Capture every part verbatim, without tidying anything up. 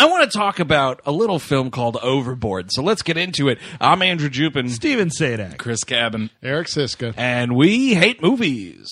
I want to talk about a little film called Overboard. So let's get into it. I'm Andrew Jupin. Steven Sadak. Chris Cabin. Eric Siska. And we hate movies.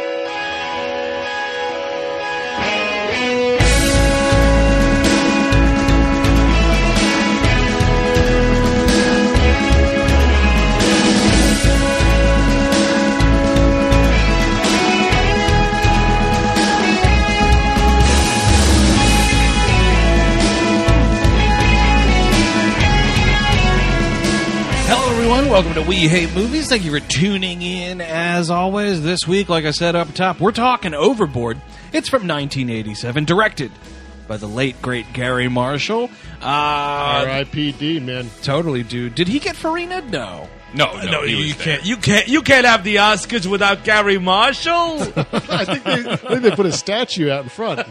Welcome to We Hate Movies. Thank you for tuning in. As always, this week, like I said up top, we're talking Overboard. It's from nineteen eighty-seven, directed by the late, great Gary Marshall. Uh, R I P D, man. Totally, dude. Did he get Farina? No. No, no, No, he was you there. can't. You can't. You can't have the Oscars without Gary Marshall. I think they, I think they put a statue out in front.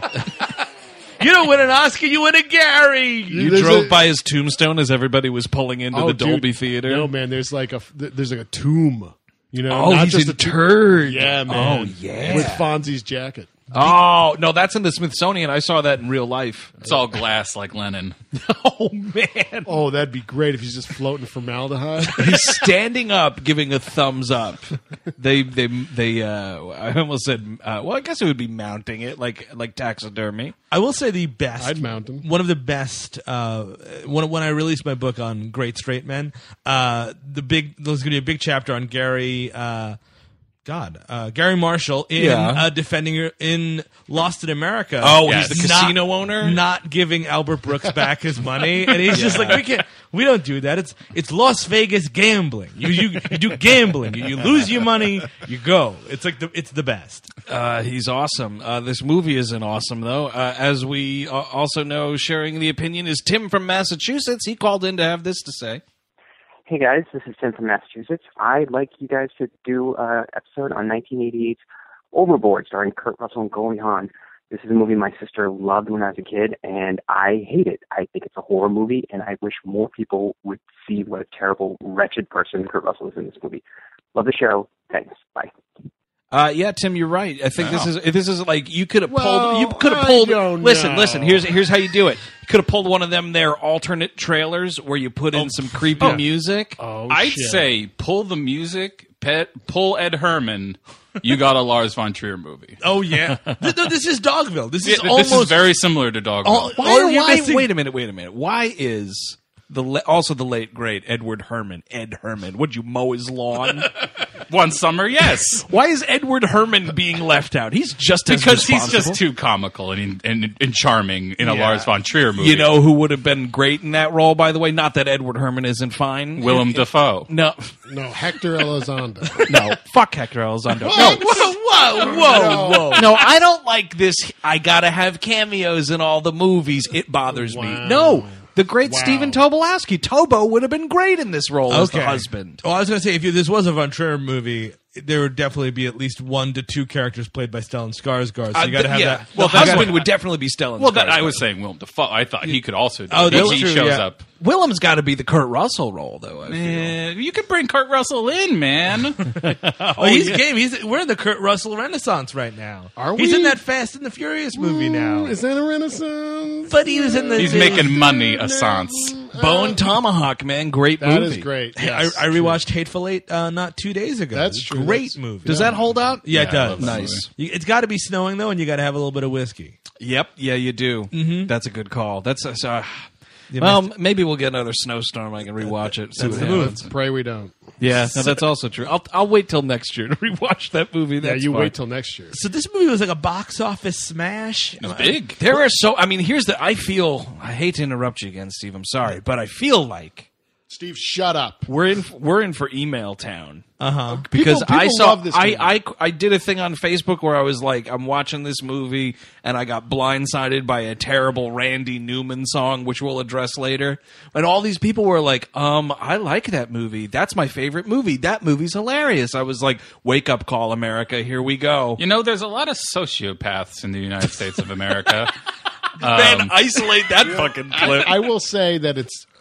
You don't win an Oscar, you win a Gary. You There's drove a- by his tombstone as everybody was pulling into Oh, the Dolby dude, Theater. No, man. There's like a there's like a tomb. You know, Oh, not he's just a tomb. interred. Yeah, man. Oh, yeah. With Fonzie's jacket. Oh, no, that's in the Smithsonian. I saw that in real life. It's all glass like Lennon. Oh, man. Oh, that'd be great if he's just floating formaldehyde. He's standing up, giving a thumbs up. They, they, they. Uh, I almost said. Uh, well, I guess it would be mounting it, like, like taxidermy. I will say the best. I'd mount him. One of the best. Uh, when when I released my book on great straight men, uh, the big there's going to be a big chapter on Gary. Uh, God, uh, Gary Marshall in Yeah. uh, defending her in Lost in America. Oh, Yes. he's the Not- casino owner. not giving Albert Brooks back his money, and he's just like, we can't, we don't do that. It's it's Las Vegas gambling. You you, you do gambling. You, you lose your money, you go. It's like the it's the best. Uh, he's awesome. Uh, this movie isn't awesome though. Uh, as we uh, also know, sharing the opinion is Tim from Massachusetts. He called in to have this to say. Hey guys, this is Tim from Massachusetts. I'd like you guys to do an episode on nineteen eighty-eight's Overboard, starring Kurt Russell and Goldie Hawn. This is a movie my sister loved when I was a kid, and I hate it. I think it's a horror movie, and I wish more people would see what a terrible, wretched person Kurt Russell is in this movie. Love the show. Thanks. Bye. Uh, yeah, Tim, you're right. I think this is this is like you could have Well, pulled. You could have I pulled. don't Listen, know. listen. Here's here's how you do it. You could have pulled one of them their alternate trailers where you put in some creepy yeah. music. Oh, I'd shit. say pull the music, pet, pull Ed Herman. You got a Lars von Trier movie. Oh yeah, Th- th- this is Dogville. This Yeah, is this almost is very similar to Dogville. all- Why? all you're why missing- wait a minute. Wait a minute. Why is the le- also the late great Edward Herman? Ed Herman. Would you mow his lawn? One summer, yes. Why is Edward Herman being left out? He's just as Because he's responsible. just too comical and, and, and charming in a Yeah. Lars von Trier movie. You know who would have been great in that role, by the way? Not that Edward Herman isn't fine. Willem It- it- Dafoe. No, No, Hector Elizondo. no. Fuck Hector Elizondo. What? No, Whoa, whoa, whoa, whoa! no, I don't like this. I gotta have cameos in all the movies. It bothers me. Wow. No, the great Wow. Stephen Tobolowsky. Tobo would have been great in this role as the Okay. husband. Well, I was going to say, if you, this was a Von Trier movie, there would definitely be at least one to two characters played by Stellan Skarsgård. So you got to Uh, have yeah. that. Well, you gotta husband have- would definitely be Stellan. Well, that, I Skarsgård. was saying Willem Dafoe. I thought he could also do Oh, it. that's He true, shows yeah. up. Willem's got to be the Kurt Russell role, though. I feel. Eh, you could bring Kurt Russell in, man. Oh, he's game. He's we're in the Kurt Russell Renaissance right now. Are He's we? in that Fast and the Furious movie now. Is that a renaissance? But he was in the. He's making money, Assance. Bone Tomahawk, man, great That movie. is great. I, Yes, I rewatched Hateful Eight uh, not two days ago. That's It's a true. Great That's- movie. Does that hold out? Yeah, it I does. love that Nice. You, it's got to be snowing though, and you got to have a little bit of whiskey. Yep. Yeah, you do. Mm-hmm. That's a good call. That's uh, so, You well, missed- maybe we'll get another snowstorm. I can rewatch it. See That's what the move. happens. Pray we don't. Yeah, no, that's also true. I'll I'll wait till next year to rewatch that movie. Yeah, That's you fine. wait till next year. So this movie was like a box office smash. It was big. There are so. I mean, here's the. I feel. I hate to interrupt you again, Steve. I'm sorry, but I feel like Steve, shut up. we're in. We're in for email town. Uh huh. Because People- I people saw, love this I, movie. I, I did a thing on Facebook where I was like, I'm watching this movie, and I got blindsided by a terrible Randy Newman song, which we'll address later. And all these people were like, um, I like that movie. That's my favorite movie. That movie's hilarious. I was like, wake up call, America. Here we go. You know, there's a lot of sociopaths in the United States of America. Man, isolate that fucking clip. I will say that it's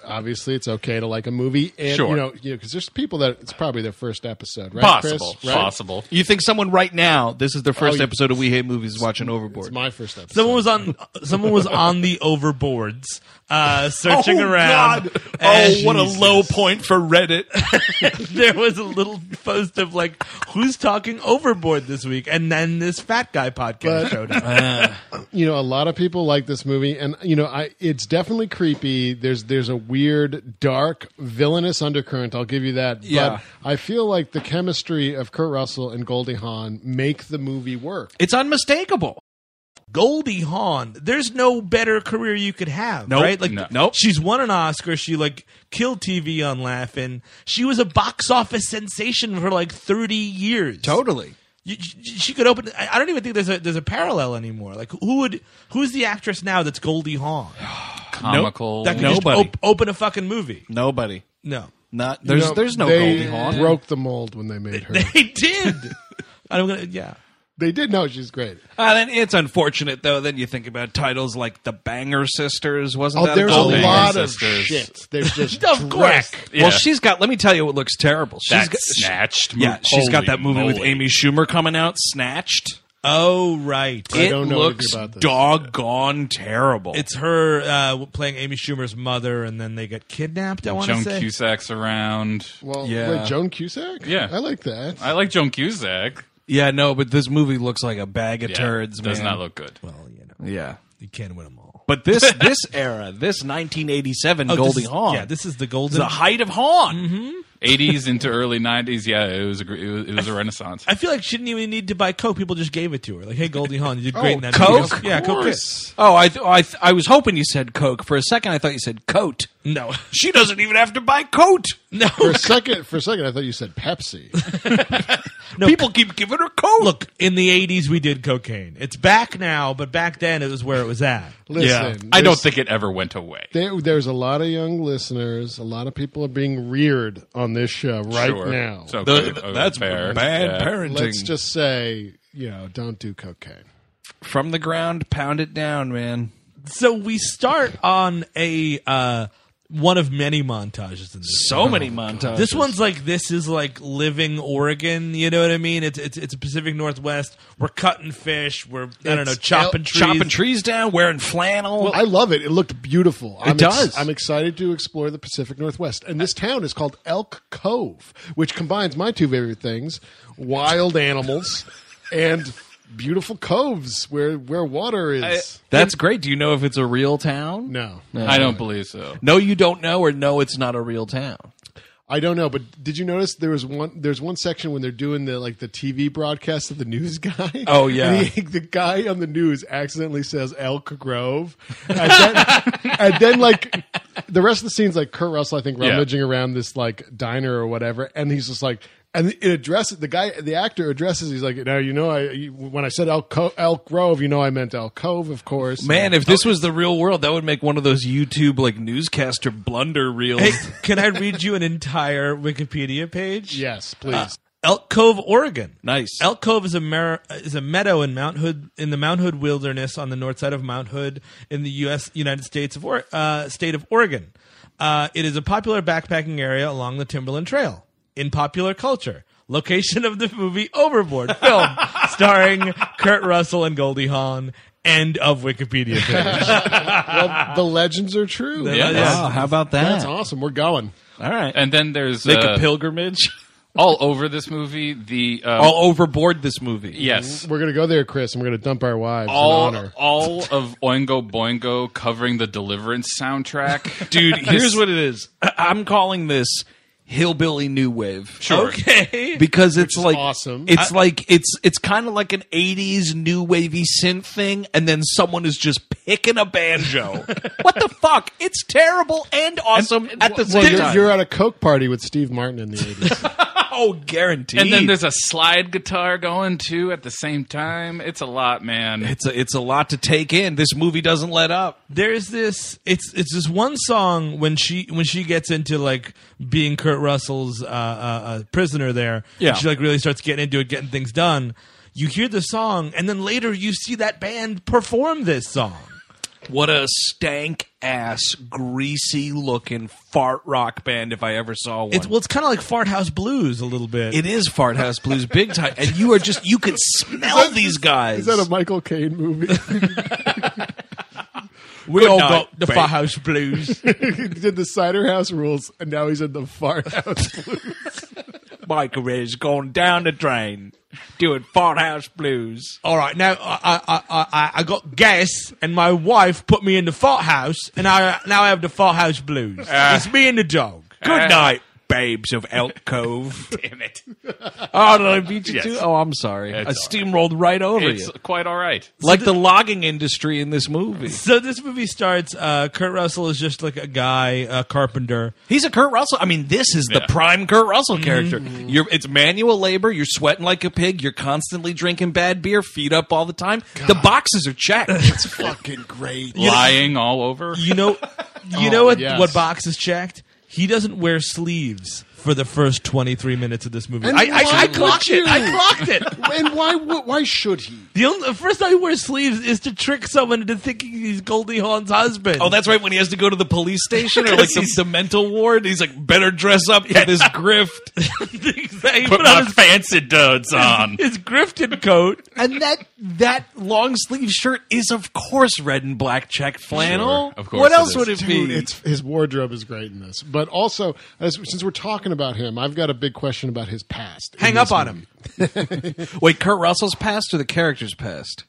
obviously it's okay to like a movie, and Sure. you know, you know, because there's people that it's probably their first episode, right? Possible. Chris? Right? Possible. You think someone right now, this is their first Oh, you- episode of We Hate Movies, is watching Overboard? It's my first episode. Someone was on. Someone was on the overboards, uh, searching oh, around. God. and Oh, what a low point for Reddit. there was a little post of like, "Who's talking overboard this week?" And then this fat guy podcast But- showed up. you know, a lot of people like this movie, and you know, I it's definitely creepy. There's there's a weird, dark, villainous undercurrent. I'll give you that. Yeah. But I feel like the chemistry of Kurt Russell and Goldie Hawn make the movie work. It's unmistakable. Goldie Hawn, there's no better career you could have, Nope. right? Like, No. Nope. she's won an Oscar. She like killed T V on Laughing. She was a box office sensation for like thirty years. Totally. You, you- she could open. I I don't even think there's a there's a parallel anymore. Like, who would who's the actress now that's Goldie Hawn Comical. that can Nobody. just op- open a fucking movie? Nobody. No, Not there's You know, there's no they Goldie Hawn. broke the mold when they made her. they did. I'm gonna yeah. They did. No, she's great. Uh, then it's unfortunate though. Then you think about titles like The Banger Sisters. Wasn't Oh, that there's a a Goldie Banger Hawn? lot of Sisters. shit. There's just Of course. dreck. Yeah. Well, she's got. Let me tell you what looks terrible. She's That got, Snatched Yeah, movie. she's got that Holy movie with moly. Amy Schumer coming out, Snatched. Oh right. I It don't know looks anything about this. doggone terrible. It's her uh, playing Amy Schumer's mother, and then they get kidnapped. I want to Joan say. Cusack's around. Well, Yeah. wait, Joan Cusack? Yeah. I like that. I like Joan Cusack. yeah, no, but this movie looks like a bag of Yeah, turds. does man. not look good. Well, you know, Yeah, you can't win them all. but this this era, this nineteen eighty-seven Oh, this Goldie is- Hawn. Yeah, this is the is golden. the height of Hawn. eighties into early nineties. Yeah, it was a gr- it was, it was a renaissance. I feel like she didn't even need to buy Coke. People just gave it to her. Like, hey, Goldie Hawn, you did great Oh, in that Coke? movie. Yeah, Of Coke. course. Oh, I th- I th- I was hoping you said Coke for a second. I thought you said coat. No, She doesn't even have to buy coat. no. For a second, for a second, I thought you said Pepsi. No. People keep giving her coat. Look, in the eighties, we did cocaine. It's back now, but back then, it was where it was at. Listen, I don't there's- think it ever went away. there, there's a lot of young listeners. A lot of people are being reared on this show right Sure. now. So The- okay, that's fair. bad Yeah. parenting. Let's just say, you know, don't do cocaine. From the ground, pound it down, man. So we start on a uh, one of many montages in this. So many montages. This one's like this is like living Oregon. You know what I mean? It's it's it's a Pacific Northwest. We're cutting fish. We're I don't know It's chopping el- trees. chopping trees down, wearing flannel. Well, I love it. It looked beautiful. I'm does. I'm excited to explore the Pacific Northwest. And this town is called Elk Cove, which combines my two favorite things, wild animals and beautiful coves where, where water is. That's great. Do you know if it's a real town? no. I don't believe so. No, you don't know, or no, it's not a real town. I don't know, but did you notice there was one? There's one section when they're doing the like the T V broadcast of the news guy. Oh, yeah. and he, the guy on the news accidentally says Elk Grove, and then, and then like the rest of the scene's like Kurt Russell, I think, Yeah. rummaging around this like diner or whatever, and he's just like. And it addresses the guy, the actor addresses. He's like, "Now you know, I you, when I said Elk, Co- Elk Grove, you know, I meant Elk Cove, of course." Man, if this was the real world, that would make one of those YouTube like newscaster blunder reels. Hey, can I read you an entire Wikipedia page? yes, please. Elk Cove, Oregon. Nice. Elk Cove is a mer- is a meadow in Mount Hood in the Mount Hood Wilderness on the north side of Mount Hood in the U S United States of or- uh, state of Oregon. Uh, it is a popular backpacking area along the Timberland Trail. In popular culture, location of the movie Overboard film starring Kurt Russell and Goldie Hawn. End of Wikipedia page. Well, the legends are true. Yeah. Wow, how about that? That's awesome. We're going. All right. And then there's Make uh, a pilgrimage all over this movie. The um, all overboard this movie. yes, We're gonna go there, Chris, and we're gonna dump our wives all in honor. all of Oingo Boingo covering the Deliverance soundtrack. Dude, here's what it is. I- I'm calling this hillbilly new wave. Sure. Okay. Because it's is like awesome. It's like it's it's kind of like an eighties new wavy synth thing, and then someone is just picking a banjo. What the fuck? It's terrible and awesome at the Well, same you're, time. you're at a Coke party with Steve Martin in the eighties. oh, guaranteed. And then there's a slide guitar going too at the same time. It's a lot, man. it's a it's a lot to take in. This movie doesn't let up. There's this it's it's this one song when she when she gets into like being Kurt Russell's uh, uh, uh, prisoner there. Yeah. And she like really starts getting into it, getting things done. You hear the song, and then later you see that band perform this song. What a stank ass, greasy looking fart rock band if I ever saw one. It's well, it's kind of like Fart House Blues a little bit. It is Fart House Blues big time, and you are just you could smell these guys. Is that a Michael Caine movie? we all night, got the babe. Fart House Blues. He did the Cider House Rules, and now he's in the Fart House Blues. My career's gone down the drain, doing Fart House Blues. All right, now I I, I I I got gas, and my wife put me in the fart house, and I now I have the Fart House Blues. It's me and the dog. Good night, babes of Elk Cove. Damn it. Oh, did I beat you Yes. too? Oh, I'm sorry. It's I all steamrolled right over It's you. quite all right. Like the logging industry in this movie. So this movie starts. Uh, Kurt Russell is just like a guy, a carpenter. He's a Kurt Russell. I mean, this is the Yeah. prime Kurt Russell character. Mm-hmm. You're, it's manual labor. You're sweating like a pig. You're constantly drinking bad beer, feet up all the time. The boxes are checked. It's fucking great. Lying all over. You know, you Oh, know what? yes. What box is checked? He doesn't wear sleeves for the first twenty-three minutes of this movie. And I, I, why I would clocked it. you? I clocked it. And why? Why should he? The, only, the first time he wears sleeves is to trick someone into thinking he's Goldie Hawn's husband. Oh, that's right. When he has to go to the police station or like the, the mental ward, he's like, better dress up for this grift. Exactly. He Put put on my his, fancy duds on. his grifted coat. And that that long sleeve shirt is, of course, red and black checked flannel. Sure, of course What it else is. would it be? Dude, it's his wardrobe is great in this. But also, as, since we're talking about him, I've got a big question about his past. in Hang this up on movie. him. Wait, Kurt Russell's past or the character's past?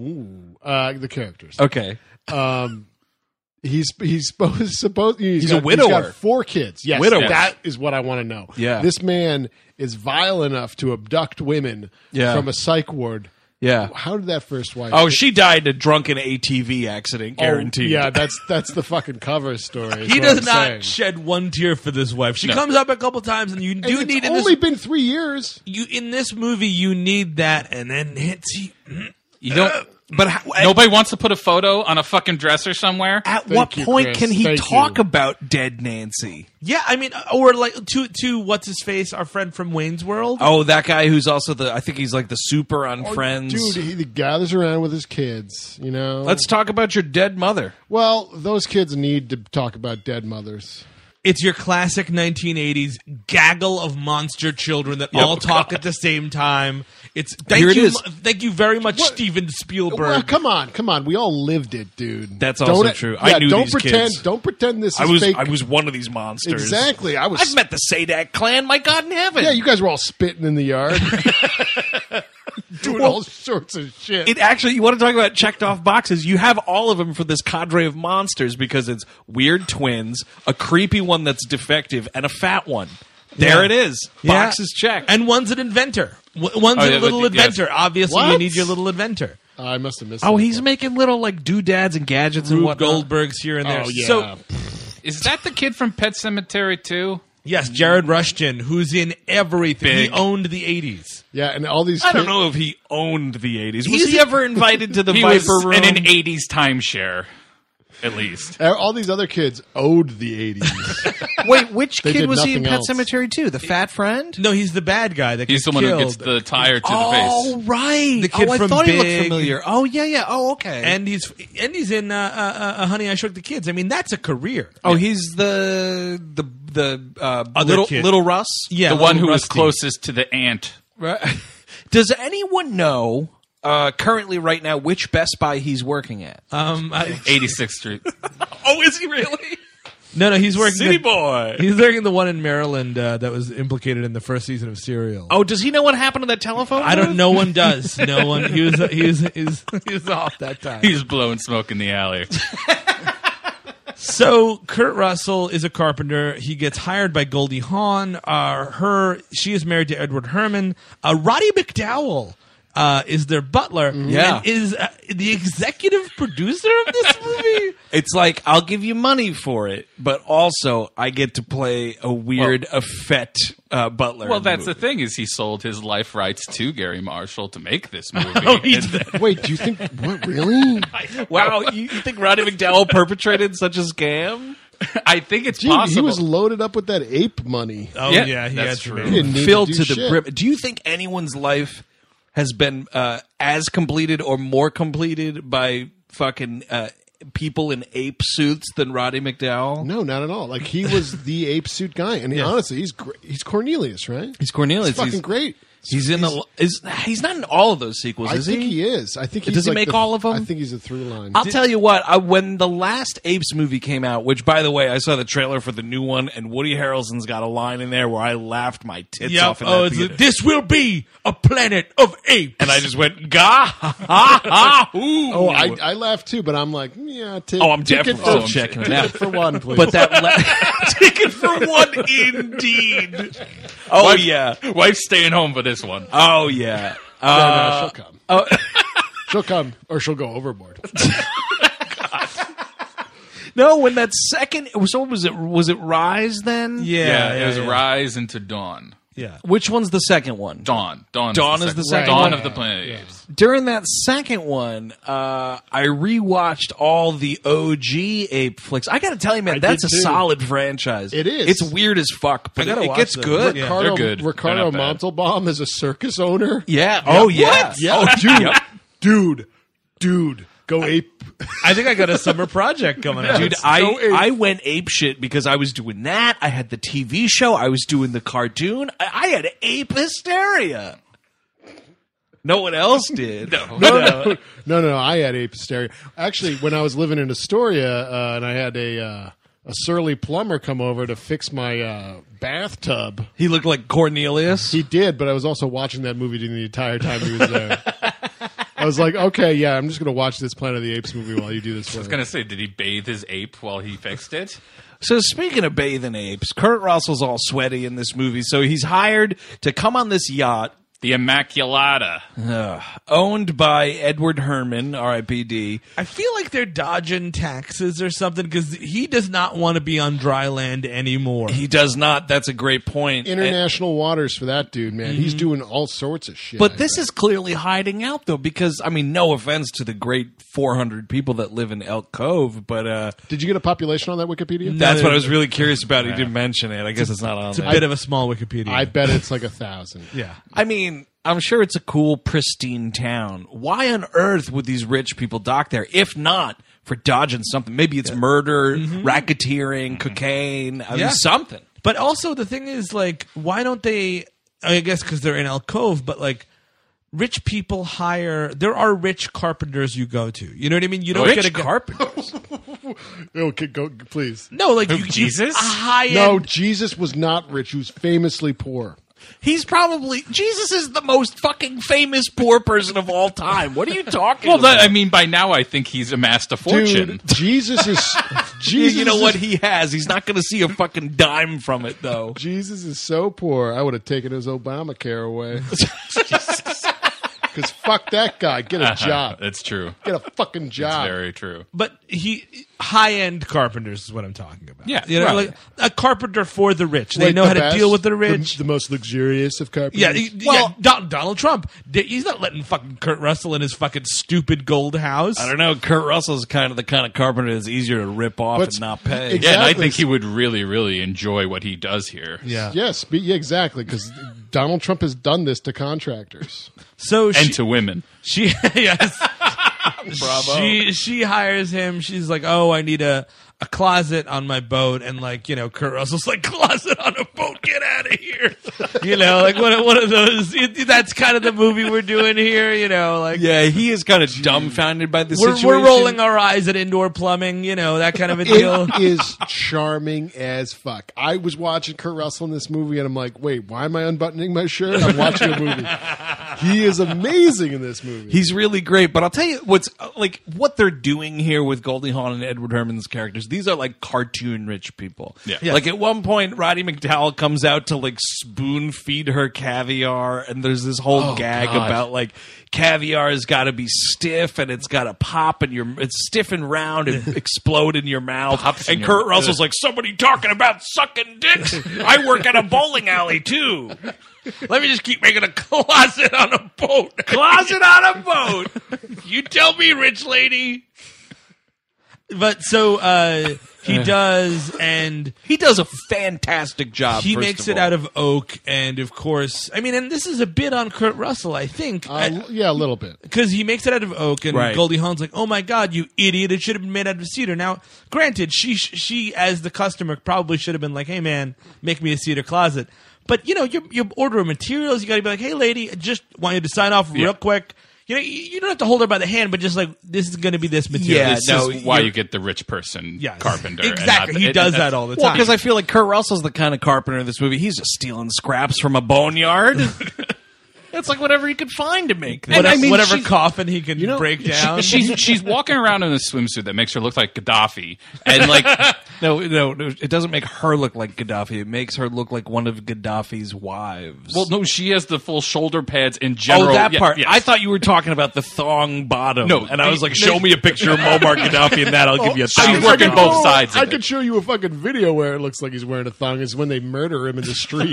Uh, the characters. Okay. Um, he's he's supposed supposed he's, He's got, a widower. He's got four kids. Yes, Widower. that is what I want to know. Yeah. this man is vile enough to abduct women Yeah. from a psych ward. Yeah. How did that first wife? Oh, she died in a drunken A T V accident, Oh, guaranteed. yeah, that's that's the fucking cover story. is He what does I'm not saying. shed one tear for this wife. She No. comes up a couple times, and you And do it's need in only this. been three years. You in this movie, you need that, and then hits you. You don't. But how, Nobody wants to put a photo on a fucking dresser somewhere. at Thank what you, point Chris. can he Thank talk you. about dead Nancy? Yeah, I mean, or like to to what's his face, our friend from Wayne's World. Oh, that guy who's also the, I think he's like the super on Friends. Dude, he, he gathers around with his kids. You know. Let's talk about your dead mother. Well, those kids need to talk about dead mothers. It's your classic nineteen eighties gaggle of monster children that all talk at the same time. It's thank Here it you, is. mu- thank you very much, What? Steven Spielberg. Well, come on, come on. We all lived it, dude. That's also Don't- true. I yeah, knew don't these pretend. kids. Don't pretend this is I was fake. I was one of these monsters. exactly. I was. I've met the Sadak clan, my God in heaven. Yeah, you guys were all spitting in the yard, doing all sorts of shit. It actually, you want to talk about checked off boxes? You have all of them for this cadre of monsters because it's weird twins, a creepy one that's defective, and a fat one. There Yeah. it is. Yeah. Box is checked. And one's an inventor. W- One's Oh, a yeah, little but- yes. inventor. Obviously, you What? need your little inventor. I must have missed. oh, that he's part. making little like doodads and gadgets and Rube whatnot. Goldberg's here and there. Oh yeah. So Is that the kid from Pet Cemetery too? yes, Jared Rushton, who's in everything. Big. He owned the eighties. yeah, and all these. I don't kids- know if he owned the eighties. Was He's he a- ever invited to the He Viper was room? in an eighties timeshare, at least. All these other kids owed the eighties. Wait, which They kid did was he in nothing Pet else. Cemetery too? The fat friend? No, he's the bad guy that He's gets the one killed. who gets the tire to Oh, the face. right. The kid oh, I from thought he Big. looked familiar. Oh, yeah, yeah. Oh, okay. and he's and he's in uh, uh, uh, Honey, I Shrunk the Kids. I mean, that's a career. oh, he's the the the uh, Other little kid. little Russ. Yeah, The one Little who was Rusty. closest to the ant. Right. Does anyone know uh, currently right now which Best Buy he's working at? Um, I, eighty-sixth Street. Oh, is he really? no, no, he's working. City the, boy. He's working the one in Maryland uh, that was implicated in the first season of Serial. Oh, does he know what happened to that telephone? I don't. booth? No one does. No one. He was. He was. He was, he was off that time. He's blowing smoke in the alley. So Kurt Russell is a carpenter. He gets hired by Goldie Hawn. Uh, her, she is married to Edward Herman. Uh, Roddy McDowell uh, is their butler. Yeah. and is uh, the executive producer of this movie. It's like I'll give you money for it, but also I get to play a weird effete uh, butler. Well, in the that's the movie. thing is he sold his life rights to Gary Marshall to make this movie. Oh, he And- did. Wait, do you think what really? Wow, you, you think Roddy McDowell perpetrated such a scam? I think it's Dude, possible. he was loaded up with that ape money. Oh Yeah, yeah, he that's had true. to He be. didn't need Filled to, to, do the shit. brim. Do you think anyone's life has been uh, as completed or more completed by fucking uh, people in ape suits than Roddy McDowell? No, not at all. Like he was the ape suit guy, and he, honestly, he's great. He's Cornelius, right? He's Cornelius. He's fucking he's, great. He's in the. Is he's not in all of those sequels? I Is think he? he is. I think he's Does he like make the- all of them? I think he's a through line. I'll tell you what. I, when the last Apes movie came out, which by the way, I saw the trailer for the new one, and Woody Harrelson's got a line in there where I laughed my tits Yep. off. In Oh, that it's, theater. this will be a planet of apes. And I just went ga ha ha ha. Ooh. Oh, I, I laughed too, but I'm like, yeah. T- Oh, I'm ticket definitely for, checking it ticket out. for one, please. But that la- ticket for one, indeed. Oh Wife- yeah. Wife's staying home for this one. Oh yeah. No, no, Uh, she'll come. oh, She'll come, or she'll go overboard. no, when that second, so what was it? Was it Rise then? yeah, Yeah, yeah, it was yeah. Rise into Dawn. Yeah. Which one's the second one? Dawn. Dawn. Dawn is is the the second. second Dawn one? of the Planet of the Apes. During that second one, uh, I rewatched all the O G ape flicks. I got to tell you, man, I that's a did too. solid franchise. It is. It's weird as fuck, but I gotta it, it watch gets them. good. Yeah. Ricardo, they're good. Ricardo They're not bad. Montalbaum is a circus owner. Yeah. Oh yeah. Yeah. Oh, dude, yep. dude, dude, go ape. I think I got a summer project coming out. Dude, Go I ape. I went ape shit because I was doing that. I had the T V show. I was doing the cartoon. I, I had ape hysteria. No one else did. No, no, no, no, no. I had ape hysteria. Actually, when I was living in Astoria, uh, and I had a uh, a surly plumber come over to fix my uh, bathtub. He looked like Cornelius. He did, but I was also watching that movie the entire time he was there. I was like, okay, yeah, I'm just going to watch this Planet of the Apes movie while you do this. For I was me. gonna say, did he bathe his ape while he fixed it? So speaking of bathing apes, Kurt Russell's all sweaty in this movie. So he's hired to come on this yacht The Immaculata. uh, owned by Edward Herman, R I P D. I feel like they're dodging taxes or something because he does not want to be on dry land anymore. He does not. That's a great point. International waters for that dude, man. He's doing all sorts of shit. But this is clearly hiding out, though, because, I mean, no offense to the great four hundred people that live in Elk Cove, but uh, Did you get a population on that Wikipedia? that's what I was really curious about. He didn't mention it. I guess it's not on It's a there. bit of a small Wikipedia. I bet it's like a thousand. yeah. I mean, I'm sure it's a cool, pristine town. Why on earth would these rich people dock there? If not for dodging something, maybe it's murder, racketeering, cocaine, I mean, Yeah. something. But also the thing is, like, why don't they? I guess because they're in Elk Cove, but like, rich people hire. There are rich carpenters you go to. You know what I mean? You don't Rich get a carpenters. Okay, go, please. No, like Who, you, Jesus? a high No, end. Jesus was not rich. He was famously poor. He's probably Jesus is the most fucking famous poor person of all time. What are you talking Well, about? that, I mean, by now I think he's amassed a fortune. Dude, Jesus is You- Jesus. you know is, what he has? He's not going to see a fucking dime from it, though. Jesus is so poor. I would have taken his Obamacare away. Because fuck that guy. Get a job. That's true. Get a fucking It's job. very true. But he high end carpenters is what I'm talking about. Yeah, you know, right. like a carpenter for the rich. They Like know the how to best, deal with the rich. The, most luxurious of carpenters. yeah, he- Well- yeah. Don- Donald Trump. He's not letting fucking Kurt Russell in his fucking stupid gold house. I don't know. Kurt Russell's kind of the kind of carpenter that's easier to rip off But- and not pay. Exactly. Yeah, and I think he would really, really enjoy what he does here. Yeah. Yes, be- yeah, exactly. Because Donald Trump has done this to contractors. So And she, to women. she yes. Bravo. She she hires him. She's like, "Oh, I need a a closet on my boat," and like, you know, Kurt Russell's like, "Closet on a boat, get out of here!" You know, like one of one of those. It, that's kind of the movie we're doing here. You know, like Yeah, he is kind of dumbfounded by the we're situation. we're rolling our eyes at indoor plumbing. You know, that kind of a deal. It is charming as fuck. I was watching Kurt Russell in this movie, and I'm like, wait, why am I unbuttoning my shirt? I'm watching a movie. He is amazing in this movie. He's really great, but I'll tell you what's uh, like what they're doing here with Goldie Hawn and Edward Herman's characters. These are like cartoon rich people. Yeah. Yeah. Like at one point, Roddy McDowell comes out to like spoon feed her caviar, and there's this whole Oh, gag God. about like caviar has got to be stiff and it's got to pop and your it's stiff and round and explode in your mouth. Pops in and your- Kurt Russell's like, somebody talking about sucking dicks. I work at a bowling alley too. Let me just keep making a closet on a boat. Closet on a boat. You tell me, rich lady. But so uh, he does, and He does a fantastic job. he first makes of it all. out of oak, and of course, I mean, and this is a bit on Kurt Russell, I think, Uh, yeah, a little bit. because he makes it out of oak, and Right. Goldie Hawn's like, "Oh my god, you idiot! It should have been made out of cedar." Now, granted, she she as the customer probably should have been like, "Hey man, make me a cedar closet." But you know, you you order materials, you got to be like, "Hey lady, I just want you to sign off real Yeah. quick." You know, you, you don't have to hold her by the hand, but just like, this is going to be this material. Yeah, This no, is why you're- you get the rich person Yes. carpenter. and Exactly. not- He and does that's- that all the Well, time. because I feel like Kurt Russell's the kind of carpenter in this movie. He's just stealing scraps from a boneyard. It's like whatever he could find to make. And whatever, I mean, whatever she's- coffin he can know, break down. She's she's walking around in a swimsuit that makes her look like Gaddafi, and like No, no, no, it doesn't make her look like Gaddafi. It makes her look like one of Gaddafi's wives. well, no, she has the full shoulder pads in general. oh, that Yeah, part. yes. I thought you were talking about the thong bottom. No, and I was like, the- show me a picture of Muammar Gaddafi, and that I'll give you a She's thousand. working dollars. both sides of I it. could show you a fucking video where it looks like he's wearing a thong. Is when they murder him in the street.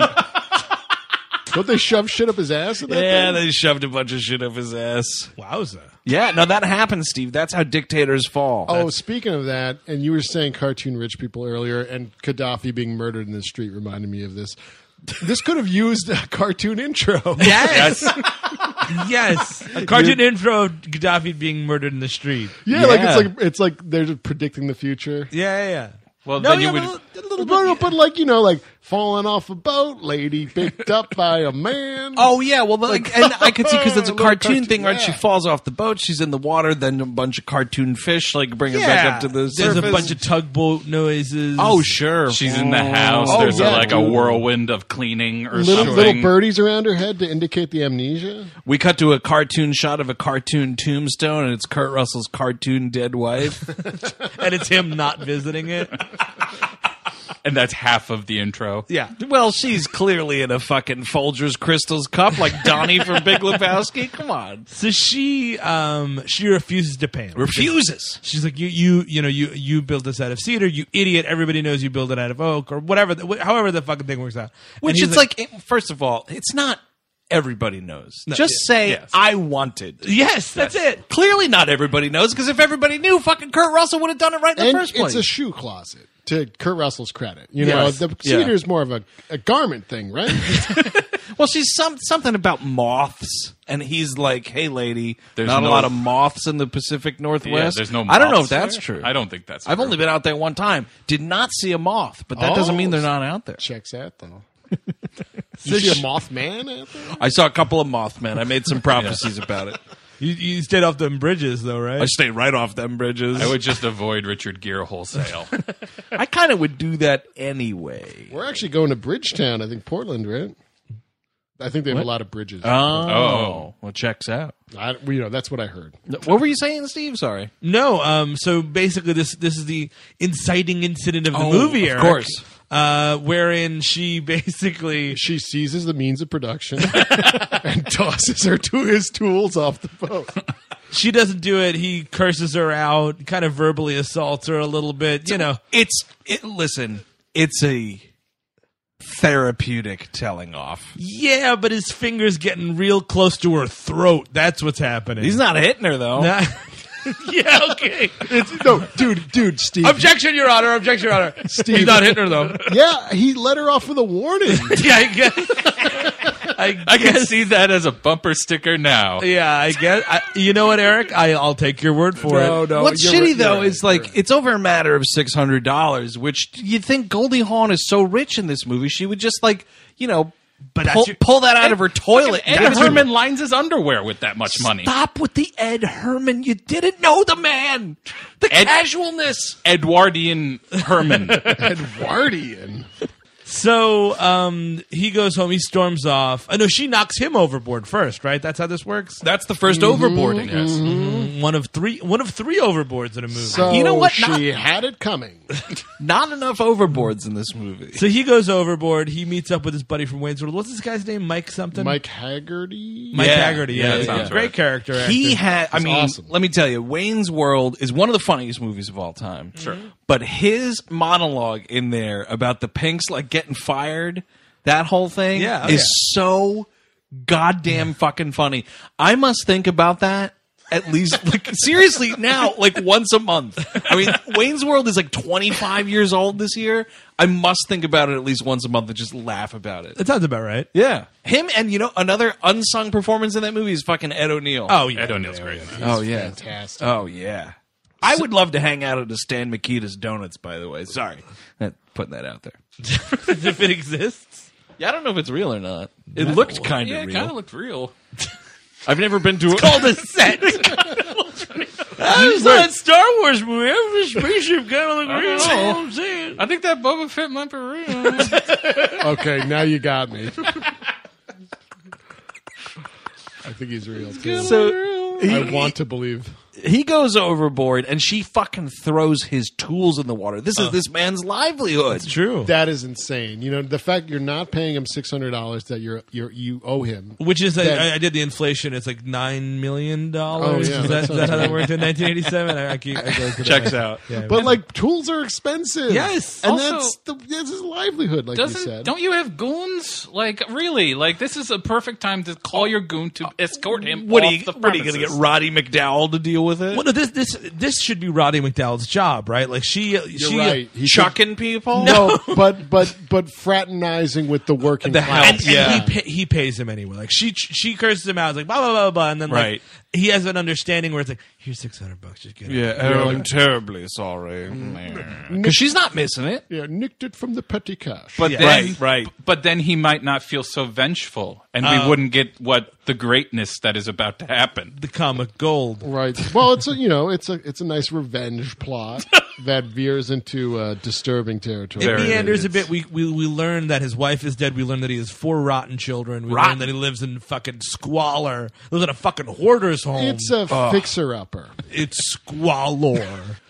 Don't they shove shit up his ass? In that Yeah, thing? they shoved a bunch of shit up his ass. Wowza. Yeah, no, that happens, Steve. That's how dictators fall. Oh, speaking of that, and you were saying cartoon rich people earlier, and Gaddafi being murdered in the street reminded me of this. This could have used a cartoon intro. Yes. yes. A cartoon intro of Gaddafi being murdered in the street. Yeah, like Yeah. it's like it's like they're just predicting the future. Yeah, yeah, yeah. Well, no, then yeah, you would. but a little But, bit. but like you know, like falling off a boat, lady picked up by a man. Oh yeah, well, like, and I could see because it's a Little cartoon, cartoon, thing, right? yeah. She falls off the boat, she's in the water, then a bunch of cartoon fish like bring her back up to the There's surface. a bunch of tugboat noises. oh sure, She's in the house. Oh, There's yeah, a, like a dude. whirlwind of cleaning or little something. little birdies around her head to indicate the amnesia. we cut to a cartoon shot of a cartoon tombstone, and it's Kurt Russell's cartoon dead wife. and it's him not visiting it. and that's half of the intro. Yeah. Well, she's clearly in a fucking Folgers Crystals cup like Donnie from Big Lebowski. Come on, So she um she refuses to pay him. refuses. She's like, you you you know you you built this out of cedar, you idiot. Everybody knows you build it out of oak or whatever. The, wh- however the fucking thing works out. And Which he's it's like, first of all, it's not everybody knows. Just yeah, say yes. I wanted. yes, that's it. Clearly, not everybody knows because if everybody knew, fucking Kurt Russell would have done it right in And the first place. it's a shoe closet. To Kurt Russell's credit, you Yes. know, the Yeah. cedar is more of a, a garment thing, right? Well, she's some something about moths, and he's like, "Hey, lady, There's not no- a lot of moths in the Pacific Northwest." Yeah, there's no. I don't know if moths that's there. true. I don't think that's. I've true. only been out there one time. Did not see a moth, but that doesn't Oh. mean they're not out there. Checks out though. You see a Mothman out there? I saw a couple of Mothmen. I made some prophecies about it. You, you stayed off them bridges though, right? I stayed right off them bridges. I would just avoid Richard Gere wholesale. I kind of would do that anyway. We're actually going to Bridgetown. I think Portland, right? I think they have a lot of bridges. Oh, Oh. well, checks out. I, you know, that's what I heard. What were you saying, Steve? Sorry. No, um, so basically, this this is the inciting incident of the Oh, movie, of Eric, course. uh, wherein she basically She seizes the means of production and tosses her to his tools off the boat. she doesn't do it. He curses her out, kind of verbally assaults her a little bit. You know, It's it, listen. It's a therapeutic telling off. yeah, but his fingers getting real close to her throat. That's what's happening. He's not hitting her though. Nah. yeah, okay. It's, no, dude, dude, Steve. Objection, Your Honor. Objection, Your Honor. Steve. He's not hitting her though. Yeah, he let her off with a warning. yeah, I guess. I, I can guess- see that as a bumper sticker now. Yeah, I guess. I, you know what, Eric? I, I'll take your word for No, it. no. What's you're shitty right, though you're is right, like you're right. it's over a matter of six hundred dollars, which you think Goldie Hawn is so rich in this movie, she would just like you know, But pull, that's your- pull that out of her toilet. Ed That's- Herman lines his underwear with that much money. Stop with the Ed Herman. You didn't know the man. The Ed- casualness. Edwardian Herman. Edwardian. So um, he goes home. He storms off. Oh, no, she knocks him overboard first, right? That's how this works. That's the 1st overboarding. Mm, One of three. One of three overboards in a movie. So You know what? She had it coming. Not enough overboards in this movie. So he goes overboard. He meets up with his buddy from Wayne's World. What's this guy's name? Mike something. Mike Haggerty. Mike Yeah. Haggerty. Yeah, Yeah, that yeah, sounds great right. character. Actor. He had, I It's mean, awesome. let me tell you, Wayne's World is one of the funniest movies of all time. Sure. But his monologue in there about the Pinks like getting fired, that whole thing Yeah, oh, is yeah. so goddamn fucking funny. I must think about that at least, like, seriously, now, like, once a month. I mean, Wayne's World is like twenty-five years old this year. I must think about it at least once a month and just laugh about it. That sounds about right. Yeah. Him and, you know, another unsung performance in that movie is fucking Ed O'Neill. Oh, yeah. Ed O'Neill's great. oh yeah. Fantastic. Oh, yeah. I would love to hang out at a Stan Mikita's Donuts, by the way. Sorry. Putting that out there. If it exists. Yeah, I don't know if it's real or not. It looked kind of Yeah, it real. kind of looked real. I've never been to a... Called a set. I saw that Star Wars movie. Every spaceship kind of looked real. know. All I'm saying. I think that Boba Fett might be real. Okay, now you got me. I think he's real too. So I want to believe. he goes overboard, and she fucking throws his tools in the water. This is this man's livelihood. It's true. That is insane. You know, the fact you're not paying him six hundred dollars that you're you're you owe him. Which is, That- I, I did the inflation. It's like nine million dollars. Oh, yeah, is that that, is sounds that how that right. worked in nineteen eighty-seven? I, I keep, I go to that. Checks out. Yeah, But like tools are expensive. Yes. and Also- that's the that's his livelihood. Like you Doesn't said. don't you have goons? Like really? Like this is a perfect time to call your goon to escort him What are off you, the what are you going to get premises. Roddy McDowell to deal with it? well, no, this this this should be Roddy McDowell's job, right? Like she, You're she, right. He Chucking people? No, but but but fraternizing with the working The class. and, and Yeah. he pay, he pays him anyway. Like she she curses him out, it's like blah blah blah blah, and then like Right. he has an understanding where it's like, here's six hundred bucks, just get it. Yeah, oh, I'm terribly sorry. Because she's not missing it. Yeah, nicked it from the petty cash. But Yeah. then, Right, right. But then he might not feel so vengeful, and Oh. we wouldn't get what the greatness that is about to happen. The comic gold. Right. Well, it's a you know it's a it's a nice revenge plot that veers into uh, disturbing territory. It Very meanders a is. bit. We, we we learn that his wife is dead. We learn that he has four rotten children. We Rotten. learn that he lives in fucking squalor. Lives in a fucking hoarder's home. It's a fixer upper. It's squalor.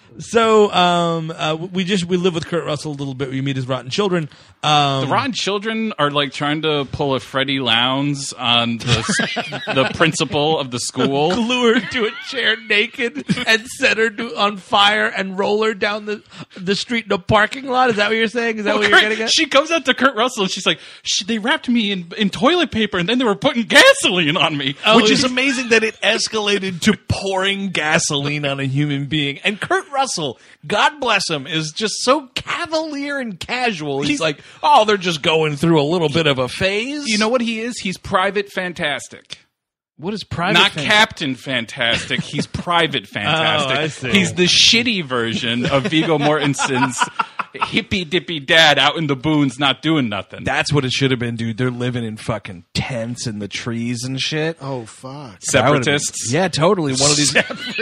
So um, uh, we just we live with Kurt Russell a little bit. We meet his rotten children. Um, The rotten children are like trying to pull a Freddie Lowndes on the the principal of the school. glue her to a chair naked and set her to, on fire and roll her down the the street in a parking lot. Is that what you're saying? Is that what you're Kurt- getting at? she comes out to Kurt Russell and she's like, she, "They wrapped me in, in toilet paper and then they were putting gasoline on me." Which is amazing that it escalated to pouring gasoline on a human being. And Kurt Russell, God bless him, is just so cavalier and casual. He's, He's- like, oh, they're just going through a little bit of a phase. You know what he is? He's Private Fantastic. what is private? Not fan- Captain Fantastic. He's Private Fantastic. I see. He's the shitty version of Viggo Mortensen's hippy dippy dad out in the boons not doing nothing. That's what it should have been, dude. They're living in fucking tents in the trees and shit. Oh fuck. That would've been- Separatists. Yeah, totally. One of these.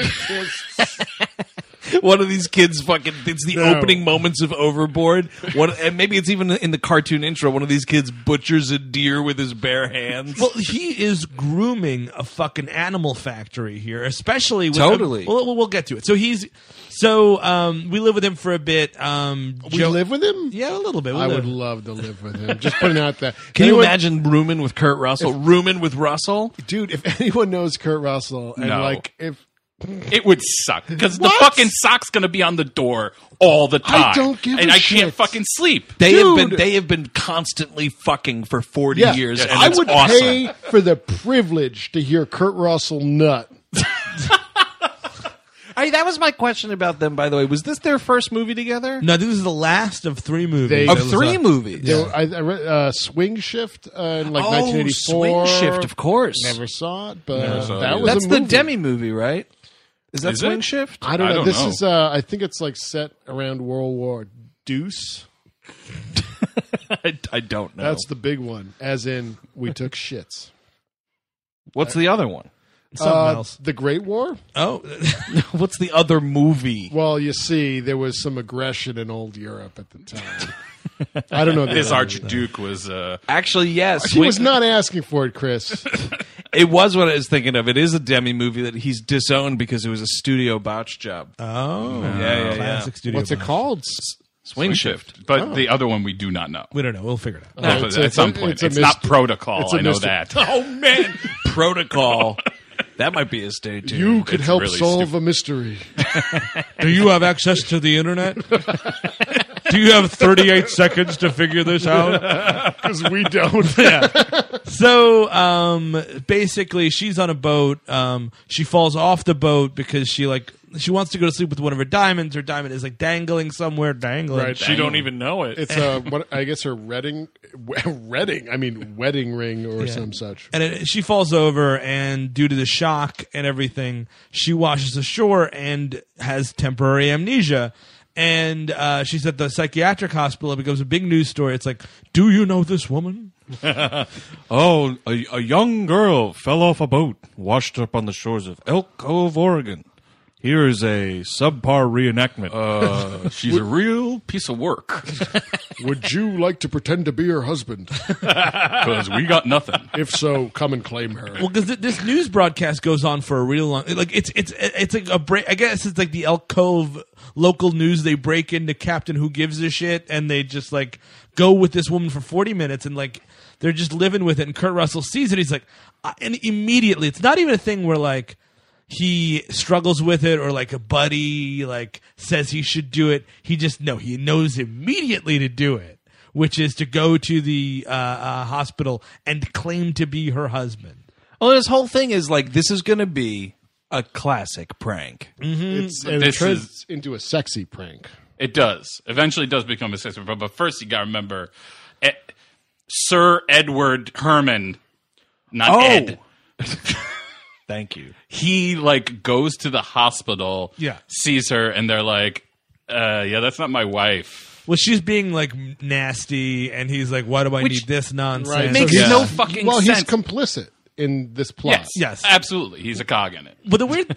One of these kids fucking it's the No. opening moments of Overboard. One and maybe it's even in the cartoon intro, one of these kids butchers a deer with his bare hands. Well, he is grooming a fucking animal factory here, especially with Totally. well, we'll, we'll get to it. So he's so um, we live with him for a bit. Um, We Joe- live with him? yeah, a little bit. We I live. would love to live with him. Just putting out that. Can you Anyone- imagine rooming with Kurt Russell? Rooming with Russell? dude? If anyone knows Kurt Russell, and No. like if It would suck because the What? fucking sock's gonna be on the door all the time. don't give and a I can't shit. fucking sleep. They have Dude. been they have been constantly fucking for forty yeah, years, and I it's would awesome. pay for the privilege to hear Kurt Russell nut. Hey, that was my question about them, by the way. Was this their first movie together? No, this is the last of three movies. They- that Of was, three uh, movies. There were- I, I read uh, Swing Shift uh, in like oh, nineteen eighty-four. Swing Shift, of course. Never saw it, but Never saw it that either. was That's a the movie. Demi movie, right? Is that Is Swing it? Shift? I don't I know. don't this know. is. Uh, I think it's like set around World War Deuce. I, I don't know. That's the big one. As in, we took shits. What's the other one? Something Uh, else. the Great War. Oh, What's the other movie? Well, you see, there was some aggression in old Europe at the time. I don't know. the This other- Archduke was uh, Actually, yes. He was not asking for it, Chris. It was what I was thinking of. It is a Demi movie that he's disowned because it was a studio botch job. oh, yeah, yeah. classic studio. What's it box. called? Swing Shift. but the other one we do not know. We don't know. We'll figure it out. No, At- it's at a- some it's a- point, it's a it's not mystery. protocol. It's a I know mystery. that. Oh man, Protocol. That might be a stay tuned. You could It's help really solve stupid. a mystery. Do you have access to the internet? Do you have thirty-eight seconds to figure this out? Because we don't. So um, basically, she's on a boat. Um, she falls off the boat because she like she wants to go to sleep with one of her diamonds. Her diamond is like dangling somewhere, dangling. Right. She don't even know it. It's uh, what I guess her wedding, wedding. I mean, wedding ring or Yeah. some such. And it, she falls over, and due to the shock and everything, she washes ashore and has temporary amnesia. And uh, she's at the psychiatric hospital. It becomes a big news story. It's like, do you know this woman? Oh, a, a young girl fell off a boat, washed up on the shores of Elk Cove, Oregon. Here is a subpar reenactment. Uh, she's a real piece of work Would you like to pretend to be her husband? because we got nothing. If so, come and claim her. Well, because th- this news broadcast goes on for a real long. Like it's it's it's like a break. I guess it's like the Elk Cove local news. They break into Captain Who Gives a Shit, and they just like go with this woman for forty minutes, and like they're just living with it. And Kurt Russell sees it. He's like, uh, and immediately, it's not even a thing where like he struggles with it or like a buddy like says he should do it. He just no, he knows immediately to do it, which is to go to the uh, uh, hospital and claim to be her husband. Well, this whole thing is like, this is going to be a classic prank. It's, and it This turns is- into a sexy prank. It does. Eventually does become a system. But, but first, you got to remember eh, Sir Edward Herman, not Oh. Ed. Thank you. He, like, goes to the hospital, Yeah. sees her, and they're like, uh, yeah, that's not my wife. Well, she's being like nasty, and he's like, "Why do I Which- need this nonsense?" Right. Makes he's- no fucking well, sense. he's complicit in this plot. Yes. Yes. Absolutely. He's a cog in it. But the weird,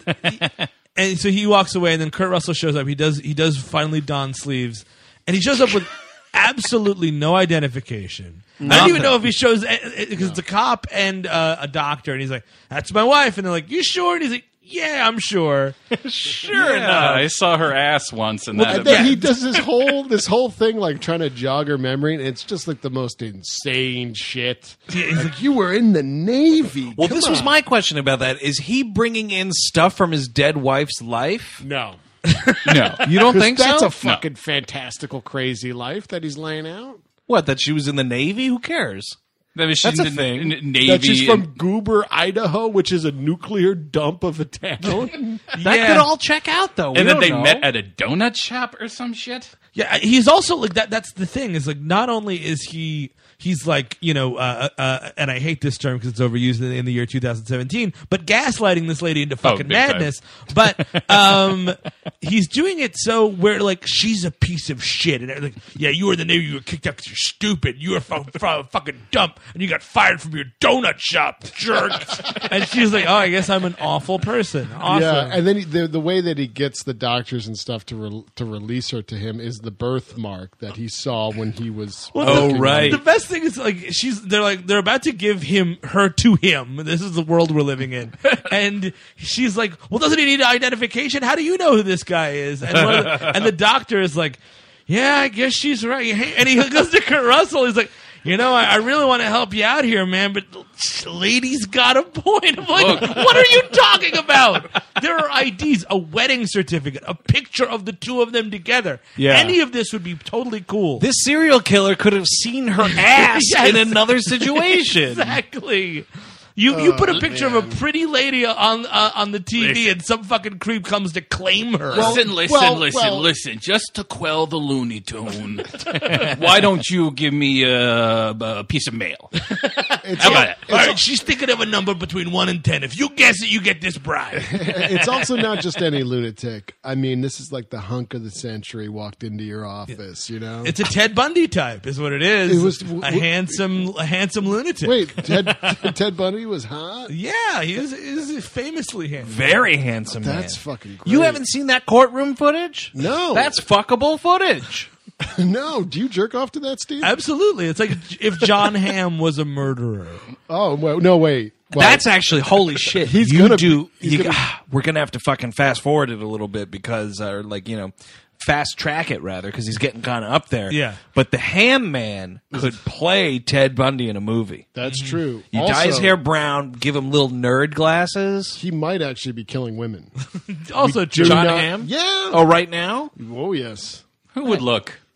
and so he walks away, and then Kurt Russell shows up. He does he does finally don sleeves, and he shows up with absolutely no identification. I don't even know if he shows because it's a cop and uh, a doctor, and he's like, "That's my wife," and they're like, "You sure?" And he's like, "Yeah, I'm sure." Sure enough. I saw her ass once, and Well, that and then he does this whole this whole thing like trying to jog her memory, and it's just like the most insane shit. Like, you were in the Navy. Well, Come this was on. my question about that. Is he bringing in stuff from his dead wife's life? no. no. You don't think That's so? a fucking fantastical, crazy life that he's laying out. What, that she was in the Navy? Who cares? That was That's in a the thing. N- Navy. That she's from and- Goober, Idaho, which is a nuclear dump of a town. That Yeah. could all check out, though. We and then don't they know. met at a donut shop or some shit. Yeah, he's also like that. That's the thing is like not only is he he's like you know, uh, uh, and I hate this term because it's overused in, in the year two thousand seventeen, but gaslighting this lady into fucking big time. madness. But um, he's doing it so where like she's a piece of shit, and they're like, yeah, you were the Navy, you were kicked out because you're stupid, you were fu- fu- fucking dumb, and you got fired from your donut shop, jerk. And she's like, oh, I guess I'm an awful person. Awesome. Yeah, and then he, the the way that he gets the doctors and stuff to re, to release her to him is the birthmark that he saw when he was. Well, Oh, the, right. The best thing is like she's they're like they're about to give him her to him. This is the world we're living in, and she's like, "Well, doesn't he need identification? How do you know who this guy is?" And one of the, and the doctor is like, "Yeah, I guess she's right." And he goes to Kurt Russell. He's like, "You know, I, I really want to help you out here, man, but lady's got a point." I'm like, Look. "What are you talking about? There are I Ds, a wedding certificate, a picture of the two of them together. Yeah. Any of this would be totally cool." This serial killer could have seen her ass Yes. in another situation. Exactly. You you put a picture of a pretty lady on uh, on the T V, and some fucking creep comes to claim her. Listen, listen, well, listen, well- listen. Just to quell the Looney Tune, why don't you give me a, a piece of mail? It's, How about it? All right, she's thinking of a number between one and ten. If you guess it, you get this bride. it's also not just any lunatic. I mean, this is like the hunk of the century walked into your office. You know, It's a Ted Bundy type, is what it is. It was- a w- w- handsome, a handsome lunatic. wait, Ted Ted Bundy was hot. yeah, he is, he is famously handsome. Very handsome That's man. fucking great. You haven't seen that courtroom footage? No. That's fuckable footage. No, do you jerk off to that, Steve? Absolutely, it's like if John Hamm was a murderer. Oh well, no, wait. Well, That's actually holy shit. He's you gonna do. be- he's you, gonna- ah, we're gonna have to fucking fast forward it a little bit because, uh, like you know, fast track it rather because he's getting kind of up there. Yeah. But the Ham Man could play Ted Bundy in a movie. that's true. You also, dye his hair brown, give him little nerd glasses. He might actually be killing women. Also, Do true. John not- Hamm? Yeah. Oh, right now? Oh yes. Who would look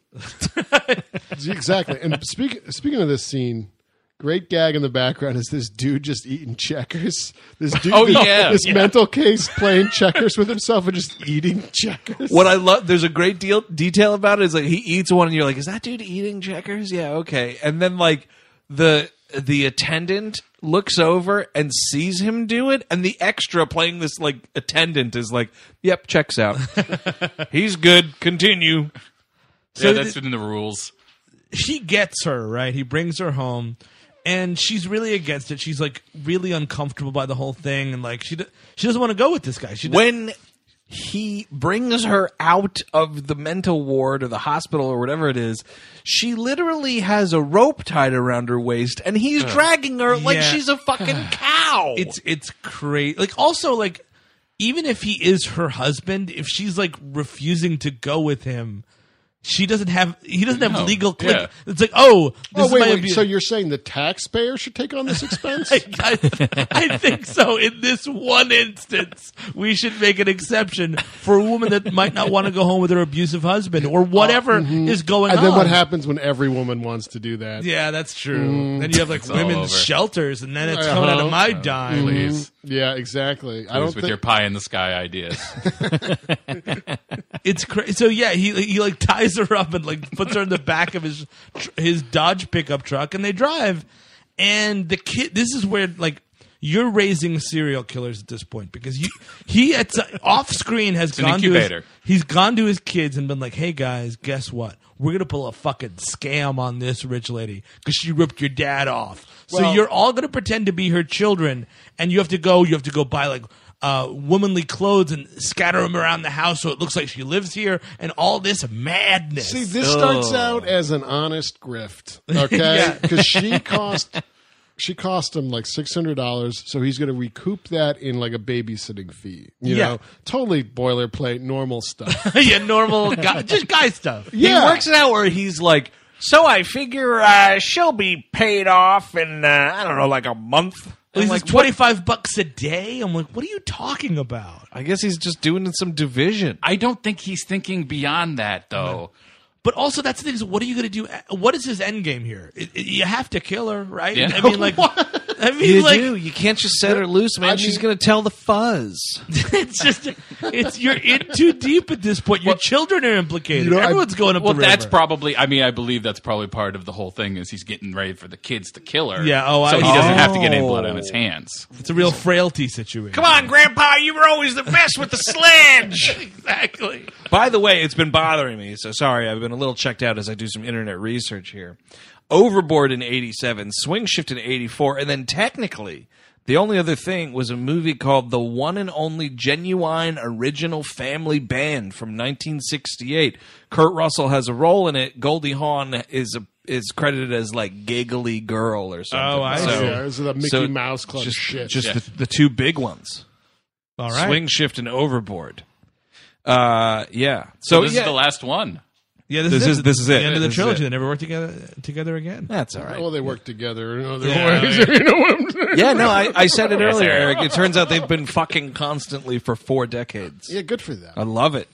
Exactly. And speak, speaking of this scene, great gag in the background is this dude just eating checkers. This dude, Oh, this, yeah. this Yeah. mental case playing checkers with himself and just eating checkers. What I love, there's a great deal detail about it. Is like he eats one, and you're like, "Is that dude eating checkers?" Yeah, okay. And then like the the attendant looks over and sees him do it, and the extra playing this like attendant is like, "Yep, checks out. He's good. Continue." yeah, that's in the rules. He gets her, right? He brings her home, and she's really against it. She's like really uncomfortable by the whole thing, and like she d- she doesn't want to go with this guy. She d- When he brings her out of the mental ward or the hospital or whatever it is, she literally has a rope tied around her waist, and he's dragging her like Yeah. she's a fucking cow. it's it's crazy. Like also like even if he is her husband, if she's like refusing to go with him, she doesn't have he doesn't have No. legal click. Yeah. It's like, oh, this Oh, is wait, my wait. abu- So you're saying the taxpayer should take on this expense? I, I, I think so. In this one instance, we should make an exception for a woman that might not want to go home with her abusive husband or whatever is going and on. then what happens when every woman wants to do that? Yeah, that's true. Then you have like all women's over. shelters, and then it's coming out of my dime. Please, Yeah, exactly. I please don't with think your pie in the sky ideas. It's crazy. So yeah, he he like ties her up and like puts her in the back of his his Dodge pickup truck, and they drive. And the kid, this is where like you're raising serial killers at this point because you he at off screen has an gone to his, incubator. he's gone to his kids and been like, hey guys, guess what? We're gonna pull a fucking scam on this rich lady because she ripped your dad off. So Well- you're all gonna pretend to be her children, and you have to go. You have to go buy like. Uh, womanly clothes and scatter them around the house so it looks like she lives here, and all this madness. See, this starts out as an honest grift, okay? Yeah. Because she cost she cost him like six hundred dollars, so he's going to recoup that in like a babysitting fee. You Yeah. know, totally boilerplate, normal stuff. yeah, normal guy, just guy stuff. Yeah. He works it out where he's like, so I figure uh, she'll be paid off in, uh, I don't know, like a month. He's I'm like like, twenty five bucks a day. I'm like, what are you talking about? I guess he's just doing some division. I don't think he's thinking beyond that, though. But also, that's the thing. Is what are you going to do? What is his end game here? It, it- you have to kill her, right? Yeah. I mean, like, I mean, You like, do. You can't just set her loose, man. I She's mean- going to tell the fuzz. it's just, it's you're in too deep at this point. Your children are implicated. You know, I- Everyone's going up Well, the river. that's probably. I mean, I believe that's probably part of the whole thing is he's getting ready for the kids to kill her. Yeah, oh, so I- he doesn't have to get any Oh. blood on his hands. it's a real frailty situation. Come on, Grandpa. You were always the best with the sledge. exactly. By the way, it's been bothering me, so sorry. I've been a little checked out as I do some internet research here. Overboard in eighty-seven, Swing Shift in eighty-four, and then technically, the only other thing was a movie called The One and Only Genuine Original Family Band from nineteen sixty-eight. Kurt Russell has a role in it. Goldie Hawn is a, is credited as like Giggly Girl or something. Oh, I so, see. Yeah, this is a Mickey so Mouse Club just, shit. Just Yeah. the, the two big ones. All right. Swing Shift and Overboard. Uh, yeah. So, So this yeah. is the last one. Yeah, this, This is, is- this is it. The end of the This is trilogy. it. They never work together together again. That's all right. Well, they work together in other Yeah, ways. yeah. You know what I'm saying? Yeah, no, I, I said it Yes, earlier, Eric. Eric. It turns out they've been fucking constantly for four decades. Yeah, good for them. I love it.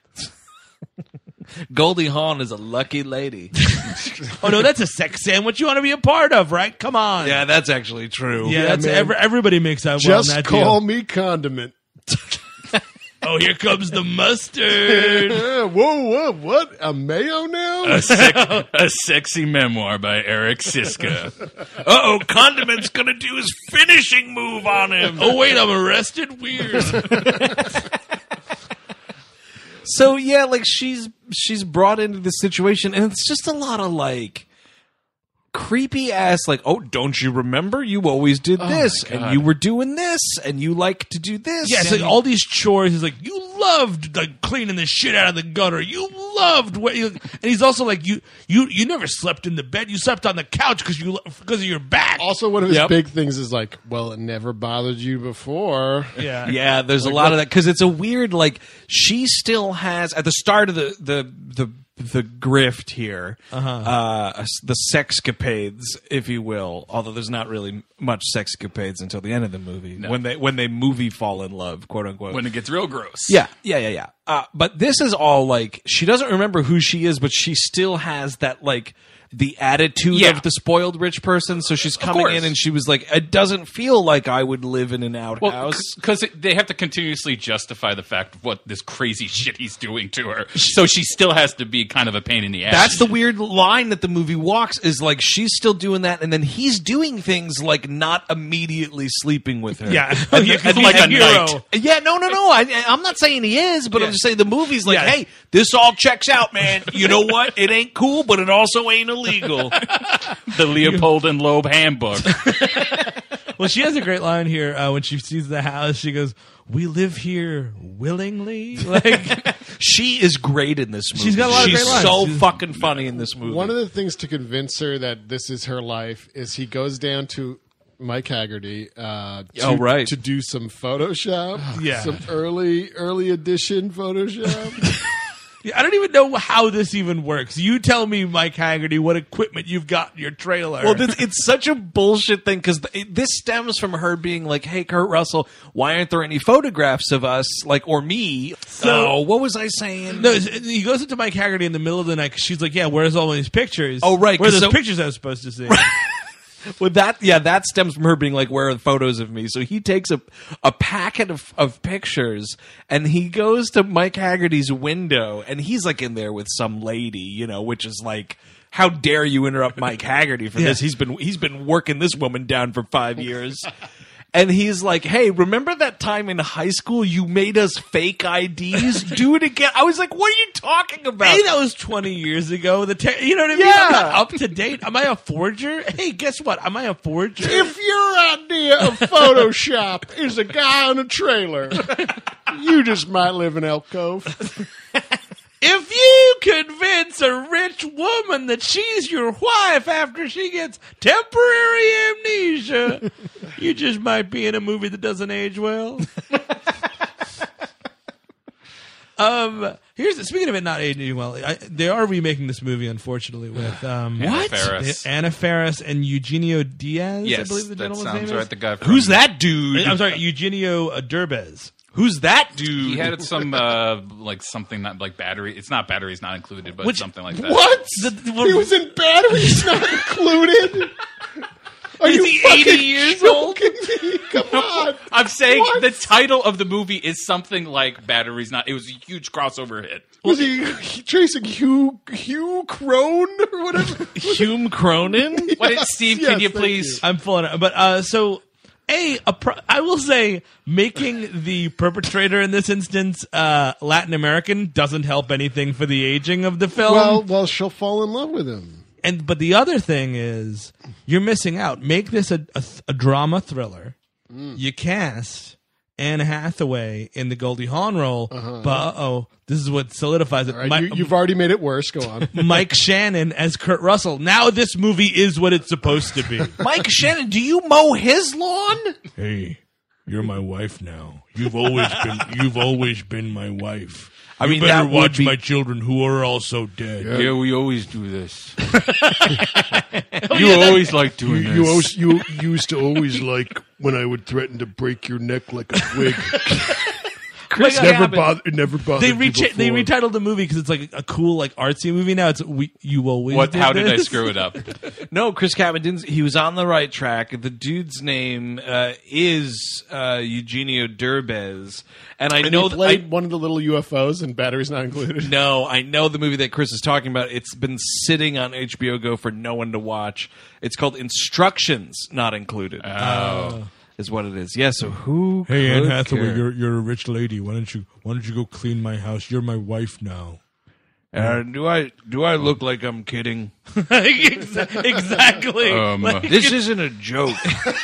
Goldie Hawn is a lucky lady. Oh no, that's a sex sandwich you want to be a part of, right? Come on. Yeah, that's actually true. yeah. Yeah, That's man. every, everybody makes that. well Just in that call deal. me condiment. Oh, here comes the mustard. Yeah, whoa, whoa, what? A mayo now? A, sec- a sexy memoir by Eric Siska. Uh-oh, Condiment's gonna do his finishing move on him. Oh wait, I'm arrested. Weird. So yeah, like she's she's brought into this situation, and it's just a lot of like creepy ass like, oh, don't you remember? You always did this, my God. and you were doing this, and you like to do this. Yeah, it's and like all these chores. He's like, you loved like cleaning the shit out of the gutter. You loved what you, and he's also like, you you you never slept in the bed. You slept on the couch because you because of your back. Also, one of his Yep. big things is like, well, it never bothered you before. Yeah, Yeah, there's a lot of that because it's a weird like she still has at the start of the the the the grift here, Uh-huh. uh, the sexcapades, if you will. Although there's not really much sexcapades until the end of the movie when they when they movie fall in love, quote unquote. When it gets real gross. Yeah, yeah, yeah, yeah. Uh, but this is all like she doesn't remember who she is, but she still has that like the attitude Yeah. of the spoiled rich person. So she's coming course. in and she was like, "It doesn't feel like I would live in an outhouse." Well, because they have to continuously justify the fact of what this crazy shit he's doing to her. So she still has to be kind of a pain in the ass. That's the weird line that the movie walks is like she's still doing that, and then he's doing things like not immediately sleeping with her. Yeah, and, yeah, 'cause and he's like a a hero. knight. Yeah, no, no, no. I, I'm not saying he is, but I'm Yeah. just saying the movie's like, Yeah. hey, this all checks out, man. You know what? It ain't cool, but it also ain't illegal. the Leopold and Loeb handbook. Well, she has a great line here uh, when she sees the house. She goes, "We live here willingly." Like, She is great in this movie. She's got a lot of She's great lines. so She's- fucking funny in this movie. One of the things to convince her that this is her life is he goes down to Mike Haggerty uh, to, Oh, right. to do some Photoshop, Yeah. some early early edition Photoshop. I don't even know how this even works. You tell me, Mike Haggerty, what equipment you've got in your trailer. Well, this, it's such a bullshit thing because this stems from her being like, "Hey, Kurt Russell, why aren't there any photographs of us, like, or me?" So- oh, what was I saying? No, it's- he goes into Mike Haggerty in the middle of the night 'cause she's like, "Yeah, where's all these pictures?" Oh, right, Where are 'cause those so- pictures I was supposed to see? Well, that yeah, that stems from her being like, "Where are the photos of me?" So he takes a a packet of, of pictures and he goes to Mike Haggerty's window and he's like in there with some lady, you know, which is like, how dare you interrupt Mike Haggerty for Yeah. this? He's been he's been working this woman down for five years. And he's like, "Hey, remember that time in high school you made us fake I Ds? Do it again." I was like, "What are you talking about?" Hey, that was twenty years ago. The te- you know what I mean? Yeah. I'm not up to date. Am I a forger? Hey, guess what? Am I a forger? If your idea of Photoshop is a guy on a trailer, you just might live in Elk Cove. If you convince a rich woman that she's your wife after she gets temporary amnesia, you just might be in a movie that doesn't age well. um, here's the, speaking of it not aging well, I, they are remaking this movie, unfortunately, with um, Anna Faris. Anna Faris and Eugenio Diaz. I Yes, believe the that gentleman's sounds name right. is. The guy from, Who's that dude? I'm sorry, Eugenio uh, Derbez. Who's that dude? He had some uh, like something not like battery. It's not batteries not included, but Which- something like that. What? The- he was in Batteries Not Included? Are Is you he fucking eighty years old? joking me? Come on. I'm saying What? the title of the movie is something like batteries not. It was a huge crossover hit. Was he tracing Hugh Hugh Crone or whatever? Hume Cronin? What is Steve? Yes, can you thank please? I'm full of it. But uh, so, a, a pro- I will say, making the perpetrator in this instance uh, Latin American doesn't help anything for the aging of the film. Well, well, she'll fall in love with him. and but the other thing is, you're missing out. Make this a, a, a drama thriller. You cast Anne Hathaway in the Goldie Hawn role, but uh oh, this is what solidifies it. All right, Mi- you, you've already made it worse. Go on. Mike Shannon as Kurt Russell. Now this movie is what it's supposed to be. Mike Shannon, do you mow his lawn? Hey, you're my wife now. You've always been. You've always been my wife. I mean, you better that would watch be- my children, who are also dead. Yeah, we always do this. You always like doing You, always, you used to always like when I would threaten to break your neck like a twig. Chris Like, never Cabot- bothered. It never bothered. They you recha- they before. retitled the movie because it's like a cool like artsy movie now. It's we, you always. What? Did How did I this. screw it up? No, Chris Cabot didn't. He was on the right track. The dude's name uh, is uh, Eugenio Derbez, and I And know he th- played I, one of the little U F Os, and Batteries Not Included. No, I know the movie that Chris is talking about. It's been sitting on H B O Go for no one to watch. It's called Instructions Not Included. Oh. Is what it is. Yeah. So who? Hey, Anne could Hathaway, care? you're you're a rich lady. Why don't you Why don't you go clean my house? You're my wife now. Uh, do I do I look like I'm kidding? Exactly. Um, Like, This isn't a joke.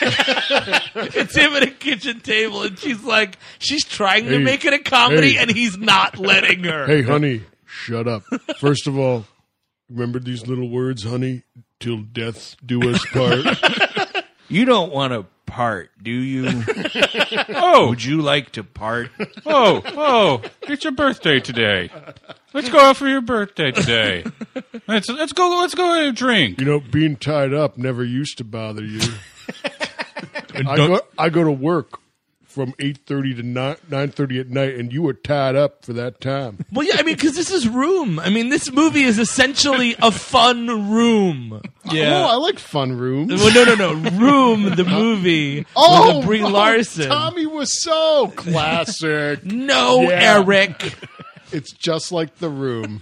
it's him at a kitchen table, and she's like, she's trying to Hey, make it a comedy, hey. and he's not letting her. Hey, honey, shut up. First of all, remember these little words, honey? Till death do us part. You don't want to part, do you? Oh, Would you like to part? oh, oh! It's your birthday today. Let's go out for your birthday today. let's let's go let's go have a drink. You know, being tied up never used to bother you. I go I go to work from eight thirty to nine thirty at night, and you were tied up for that time. Well, yeah, I mean, because this is Room. I mean, this movie is essentially a fun room. Yeah. Oh, I like fun rooms. Well, no, no, no. Room, the movie. Oh, with Brie oh, Larson. Tommy Wiseau. Classic. No, Yeah. Eric. It's just like The Room.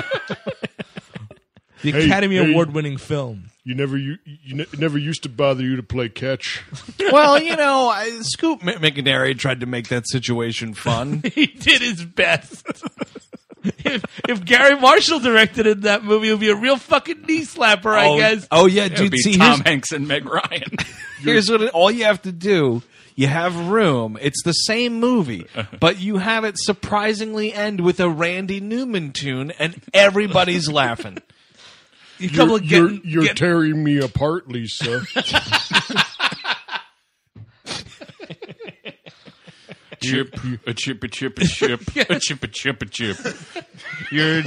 The Hey, Academy hey. Award-winning film. You never you, you ne- it never used to bother you to play catch. Well, you know, I, Scoop M- McNairy tried to make that situation fun. He did his best. if, if Gary Marshall directed it, that movie, it would be a real fucking knee slapper, I oh, guess. oh yeah, It would dude. be See, Tom here's, Hanks and Meg Ryan. here's what it, all you have to do. You have Room. It's the same movie, but you have it surprisingly end with a Randy Newman tune, and everybody's laughing. You come You're, with you're, getting, you're get- tearing me apart, Lisa. Chip, a chip, a chip, a chip, a chip, a chip, a chip. You're.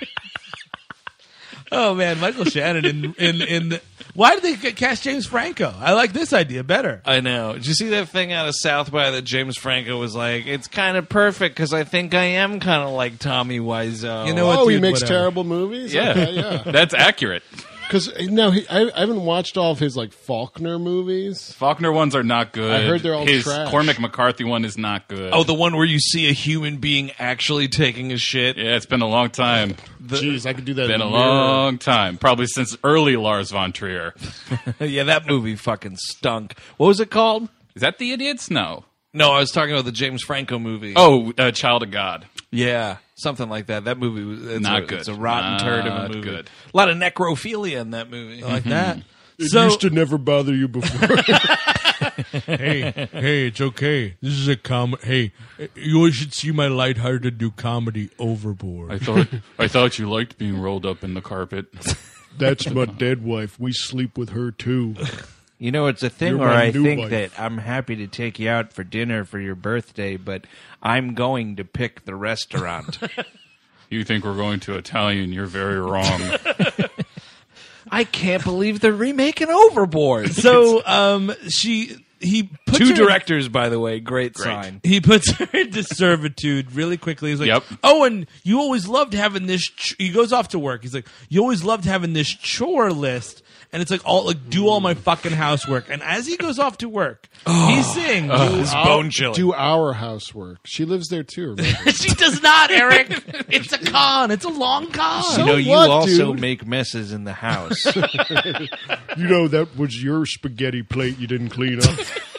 Oh man, Michael Shannon in in in. The, why did they cast James Franco? I like this idea better. I know. Did you see that thing out of South by that James Franco was like, it's kind of perfect because I think I am kind of like Tommy Wiseau. You know what? Oh, he dude, makes whatever. terrible movies? Yeah, Okay, yeah. That's accurate. Because no, he, I, I haven't watched all of his like Faulkner movies. Faulkner ones are not good. I heard they're all His trash. Cormac McCarthy one is not good. Oh, the one where you see a human being actually taking a shit. yeah, it's been a long time. Jeez, I could do that. Been in a the mirror. long time. Probably since early Lars von Trier. Yeah, that movie fucking stunk. What was it called? Is that The Idiots? No. No, I was talking about the James Franco movie. Oh, uh, Child of God. yeah, something like that. That movie was it's Not a, good. It's a rotten turd of a Not movie. good. A lot of necrophilia in that movie. I like that. It So used to never bother you before. hey, hey, it's okay. This is a com. Hey, you should see my lighthearted do comedy Overboard. I thought I thought you liked being rolled up in the carpet. That's my dead wife. We sleep with her too. You know, it's a thing You're where my I new think wife. that I'm happy to take you out for dinner for your birthday, but I'm going to pick the restaurant. You think we're going to Italian? You're very wrong. I can't believe they're remaking Overboard. So, um, she he puts Two her in- directors, by the way. Great, Great. sign. He puts her into servitude really quickly. He's like, Yep. "Oh, and you always loved having this." Ch-. He goes off to work. He's like, "You always loved having this chore list." And it's like, all like, do all my fucking housework. And as he goes off to work, he sings. It's bone chilling. Do our housework. She lives there too. Remember? She does not, Eric. It's a con. It's a long con. You know, you what, also dude? make messes in the house. You know that was your spaghetti plate you didn't clean up.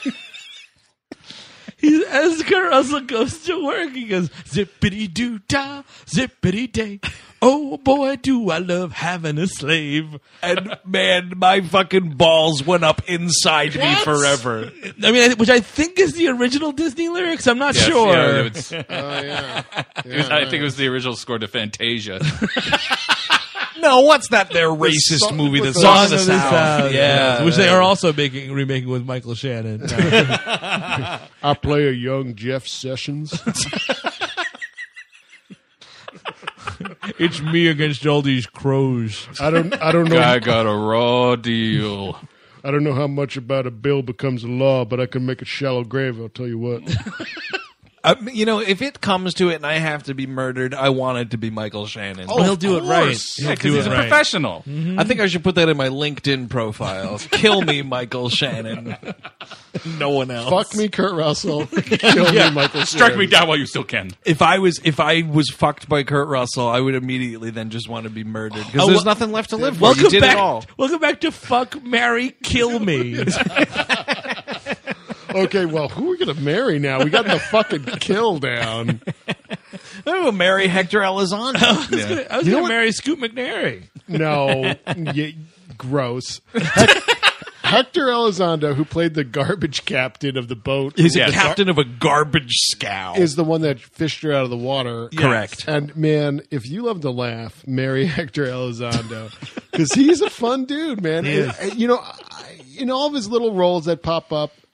He, as Kurt Russell goes to work, he goes, zippity doo dah, zippity day. Oh boy, do I love having a slave. And man, my fucking balls went up inside me What? forever. I mean, I- which I think is the original Disney lyrics. I'm not Yes, sure. yeah, it was- Oh yeah. it was- I think it was the original score to Fantasia. No, what's that? Their racist song- movie, The with the Song Song of the of the South. South, Yeah, which they are also making remaking with Michael Shannon. I play a young Jeff Sessions. It's me against all these crows. I don't. I don't know. Guy got a raw deal. I don't know how much about a bill becomes a law, but I can make a shallow grave. I'll tell you what. Uh, you know, if it comes to it and I have to be murdered, I want it to be Michael Shannon. Well, he'll do it right. course. He'll Yeah, because do he's it a right. professional. I think I should put that in my LinkedIn profile. Kill me, Michael Shannon. No one else. Fuck me, Kurt Russell. Kill me, Michael. Strike me Cera. down while you still can. If I was if I was fucked by Kurt Russell, I would immediately then just want to be murdered because Oh, there's well- nothing left to live for. Welcome You did back. it all. Welcome back to Fuck, Marry, Kill Me. Okay, well, who are we gonna marry now? We got the fucking kill down. Oh, marry Hector Elizondo. Yeah. I was You know going to what? marry Scoot McNairy. No, yeah, gross. Hec- Hector Elizondo, who played the garbage captain of the boat, He's Yes. a captain of a garbage scow. is the one that fished her out of the water. Correct. And man, if you love to laugh, marry Hector Elizondo because he's a fun dude, man. He And, you know, I- in all of his little roles that pop up,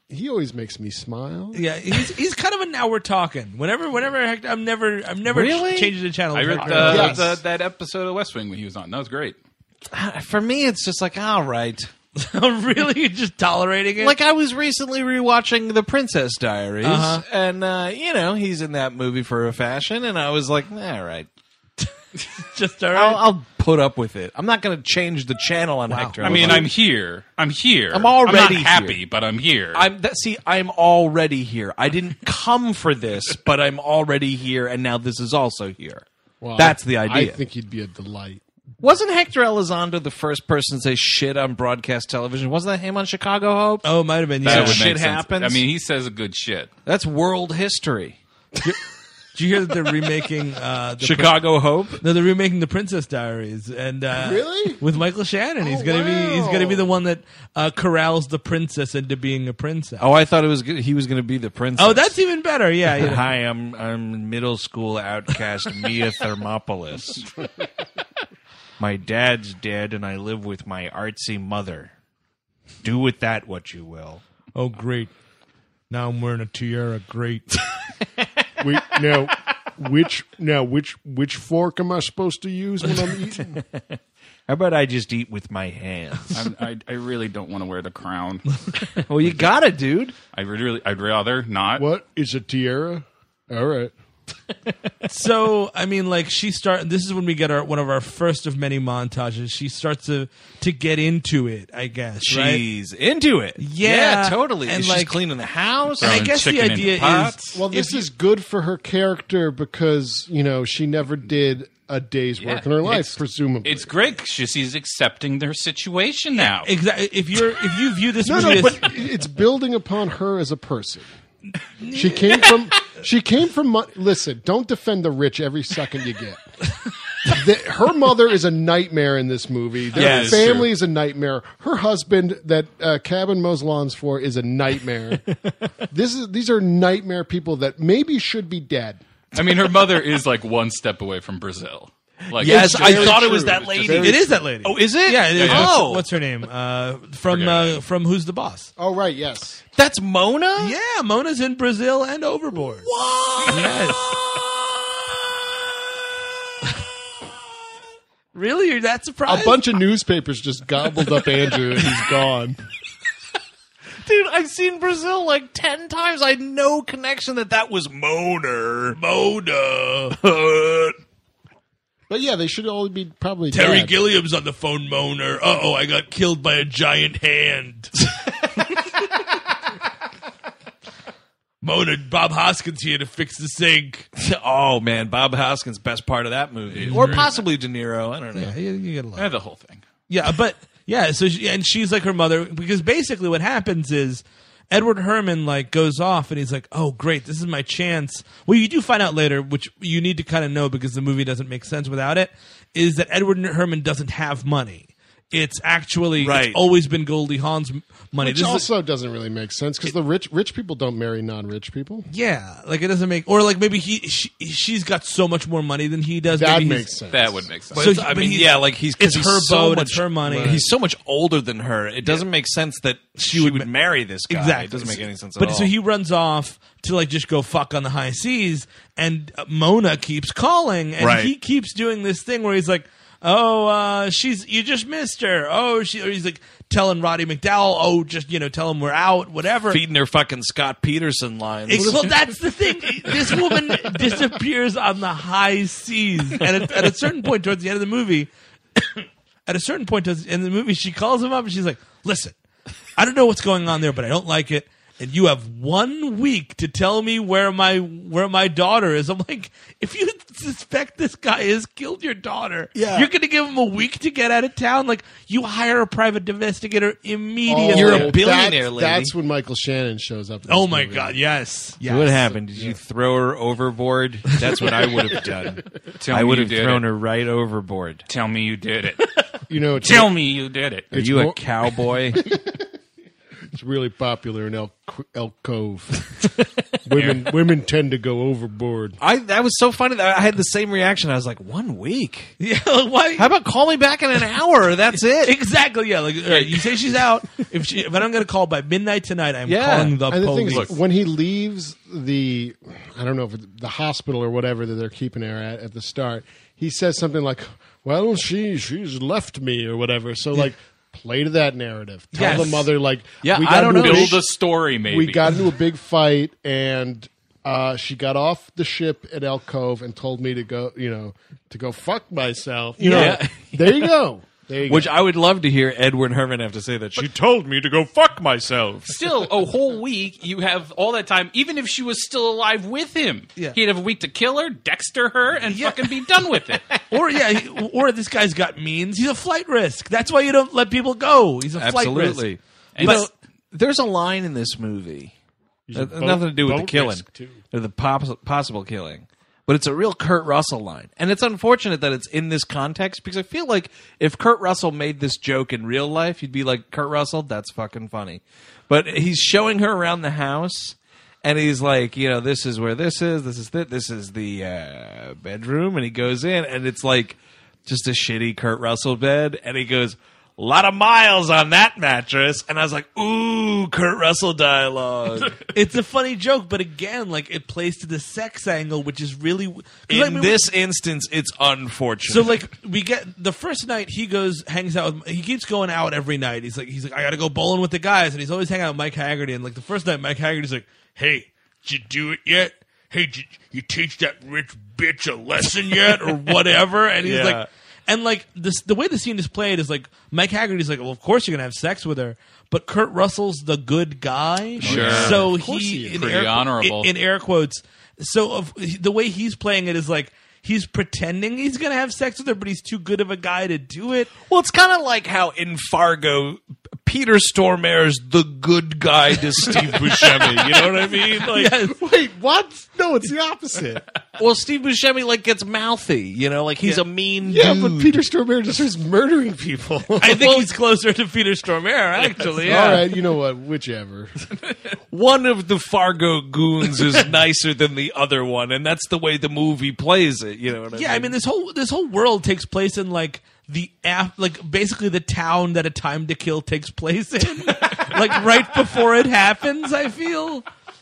He always makes me smile. Yeah, he's he's kind of a now we're talking. Whenever whenever Hector, I'm never I'm never Really? ch- changing the channel. I read Hector. uh, Yes. the, that episode of West Wing when he was on. That was great. For me, it's just like, all right. Really, you're just tolerating it. Like I was recently rewatching The Princess Diaries, Uh-huh. and uh, you know he's in that movie for a fashion, and I was like, all right, just all right. I'll, I'll put up with it. I'm not going to change the channel on Hector. I mean, I'm here. I'm here. I'm already I'm not happy, here. but I'm here. I'm that, see, I'm already here. I didn't come for this, but I'm already here, and now this is also here. Well, That's the idea. I think he'd be a delight. Wasn't Hector Elizondo the first person to say shit on broadcast television? Wasn't that him on Chicago Hope? oh, it might have been. that Yeah. would shit make sense. happens. I mean, he says a good shit. That's world history. Did you hear that they're remaking uh, the Chicago Hope. No, they're remaking the Princess Diaries, and uh, Really? with Michael Shannon. He's Oh, gonna be he's gonna be wow. the one that uh, corrals the princess into being a princess. Oh, I thought it was good. He was going to be the princess. Oh, that's even better. Yeah, you know. Hi, I'm I'm middle school outcast Mia Thermopolis. My dad's dead, and I live with my artsy mother. Do with that what you will. Oh, great! Now I'm wearing a tiara. Great. Wait, now, which now which which fork am I supposed to use when I'm eating? How about I just eat with my hands? I'm, I I really don't want to wear the crown. Well, you got it, dude. I would really. I'd rather not. What is a tiara? All right. So I mean, like she start. This is when we get our one of our first of many montages. She starts to to get into it, I guess. Right? She's into it. Yeah, totally. and She's like- cleaning the house. And I Throwing guess the chicken into idea is pots. Well, this is good for her character because you know she never did a day's Yeah, work in her life, it's- presumably. It's great because she's accepting their situation now. exactly. If you're if you view this no, movie no, as but it's building upon her as a person. She came from. She came from. mo- Listen, don't defend the rich every second you get. The, her mother is a nightmare in this movie. Their Yeah, it's family true. is a nightmare. Her husband, that uh, Cabin mows lawns for, is a nightmare. This is. These are nightmare people that maybe should be dead. I mean, her mother is like one step away from Brazil. Like, Yes, it's I very thought it true. was that It's lady. just- it is that lady. Oh, is it? Yeah, it is. Oh. What's, what's her name? Uh, from Forget her uh, name. from Who's the Boss? Oh right, yes. That's Mona? Yeah, Mona's in Brazil and Overboard. What? Yes. Really? You're that surprised? A bunch of newspapers just gobbled up Andrew, and he's gone. Dude, I've seen Brazil like ten times. I had no connection that that was Mona. Mona. But yeah, they should all be probably Terry dead. Gilliam's on the phone, Moaner. Uh oh, I got killed by a giant hand. Mona, Bob Hoskins here to fix the sink. Oh, man. Bob Hoskins, best part of that movie. Or possibly De Niro. I don't know. Yeah, you, you get a lot. Eh, the whole thing. Yeah, but yeah, so she, and she's like her mother because basically what happens is Edward Herman like goes off and he's like, "Oh, great, this is my chance." Well, you do find out later, which you need to kind of know because the movie doesn't make sense without it, is that Edward Herman doesn't have money. It's actually Right. it's always been Goldie Hawn's m- money. Which This is- also doesn't really make sense because the rich rich people don't marry non-rich people. yeah, like it doesn't make or like maybe he she, she's got so much more money than he does. That maybe he's- makes sense. That would make sense. So It's- he- I but mean, he's- yeah, like he's 'cause it's he's her so boat, much, it's her money. He's so much older than her. It doesn't make sense that she, would, would marry this guy. Exactly. It doesn't make any sense at but all. so he runs off to like just go fuck on the high seas, and uh, Mona keeps calling, and Right. he keeps doing this thing where he's like, "Oh, uh, she's you just missed her." Oh, she. Or he's like telling Roddy McDowell, "Oh, just you know, tell him we're out, whatever." feeding her fucking Scott Peterson lines. Ex- well, that's the thing. This woman disappears on the high seas, and at, at a certain point towards the end of the movie, at a certain point towards the end of the movie, she calls him up and she's like, "Listen, I don't know what's going on there, but I don't like it. And you have one week to tell me where my where my daughter is." I'm like, if you suspect this guy has killed your daughter, Yeah. you're going to give him a week to get out of town. Like, you hire a private investigator immediately. You're a Oh, billionaire, that- lady. That's when Michael Shannon shows up. in this oh my movie. god, yes, yes. What happened? Did you throw her overboard? That's what I would have done. Tell I me would you have did thrown it. her right overboard. Tell me you did it. You know, it's Tell me you did it. Are you a more- cowboy? It's really popular in Elk, Elk Cove. women women tend to go overboard. I that was so funny that I had the same reaction. I was like, one week? Yeah, why? How about call me back in an hour? That's it. Exactly. Yeah. Like, all right, you say she's out. If she, if I don't get a call by midnight tonight, I'm Yeah. calling the And the thing police. is, when he leaves the, I don't know if it's the hospital or whatever that they're keeping her at at the start, he says something like, "Well, she she's left me" or whatever. So like, play to that narrative. Tell Yes. the mother like, Yeah, we I got don't into a know. Build big- a story, maybe. We got into a big fight, and uh, she got off the ship at Elk Cove and told me to go, you know, to go fuck myself. You know, Yeah. there you go. There you Which go. I would love to hear Edward Herman have to say that. She told me to go fuck myself. Still, a whole week, you have all that time, even if she was still alive with him. Yeah. He'd have a week to kill her, Dexter her, and Yeah. fucking be done with it. Or yeah, he- or this guy's got means. He's a flight risk. That's why you don't let people go. He's a flight Absolutely. risk. You But- know, there's a line in this movie. a Uh, boat- nothing to do with the boat killing risk, too. or the pos- possible killing, but it's a real Kurt Russell line, and it's unfortunate that it's in this context because I feel like if Kurt Russell made this joke in real life, you'd be like, Kurt Russell, that's fucking funny. But he's showing her around the house, and he's like, you know, this is where this is, this is th- this is the uh, bedroom, and he goes in, and it's like just a shitty Kurt Russell bed, and he goes, a lot of miles on that mattress. And I was like, ooh, Kurt Russell dialogue. It's a funny joke, but again, like it plays to the sex angle, which is really 'cause, In I mean, this instance, it's unfortunate. So like we get the first night he goes hangs out with he keeps going out every night. He's like he's like I got to go bowling with the guys, and he's always hanging out with Mike Haggerty. And like the first night, Mike Haggerty's like, "Hey, did you do it yet? Hey, did you teach that rich bitch a lesson yet, or whatever?" And he's Yeah. like. And like this, the way the scene is played is like Mike Haggerty's like, well, of course you're gonna have sex with her, but Kurt Russell's the good guy, Sure. so Of course he, he is. in Pretty air, honorable. in, in air quotes. So of, the way he's playing it is like he's pretending he's gonna have sex with her, but he's too good of a guy to do it. well, it's kind of like how in Fargo, Peter Stormare's the good guy to Steve Buscemi. You know what I mean? Like, Yes. Wait, what? No, it's the opposite. well, Steve Buscemi like gets mouthy. You know, like he's a mean Yeah, dude. but Peter Stormare just starts murdering people. I think he's closer to Peter Stormare, actually. Yeah. All right, you know what? Whichever. One of the Fargo goons is nicer than the other one, and that's the way the movie plays it. You know what I mean? Yeah, I mean this whole this whole world takes place in like the af- like basically the town that A Time to Kill takes place in, like right before it happens. I feel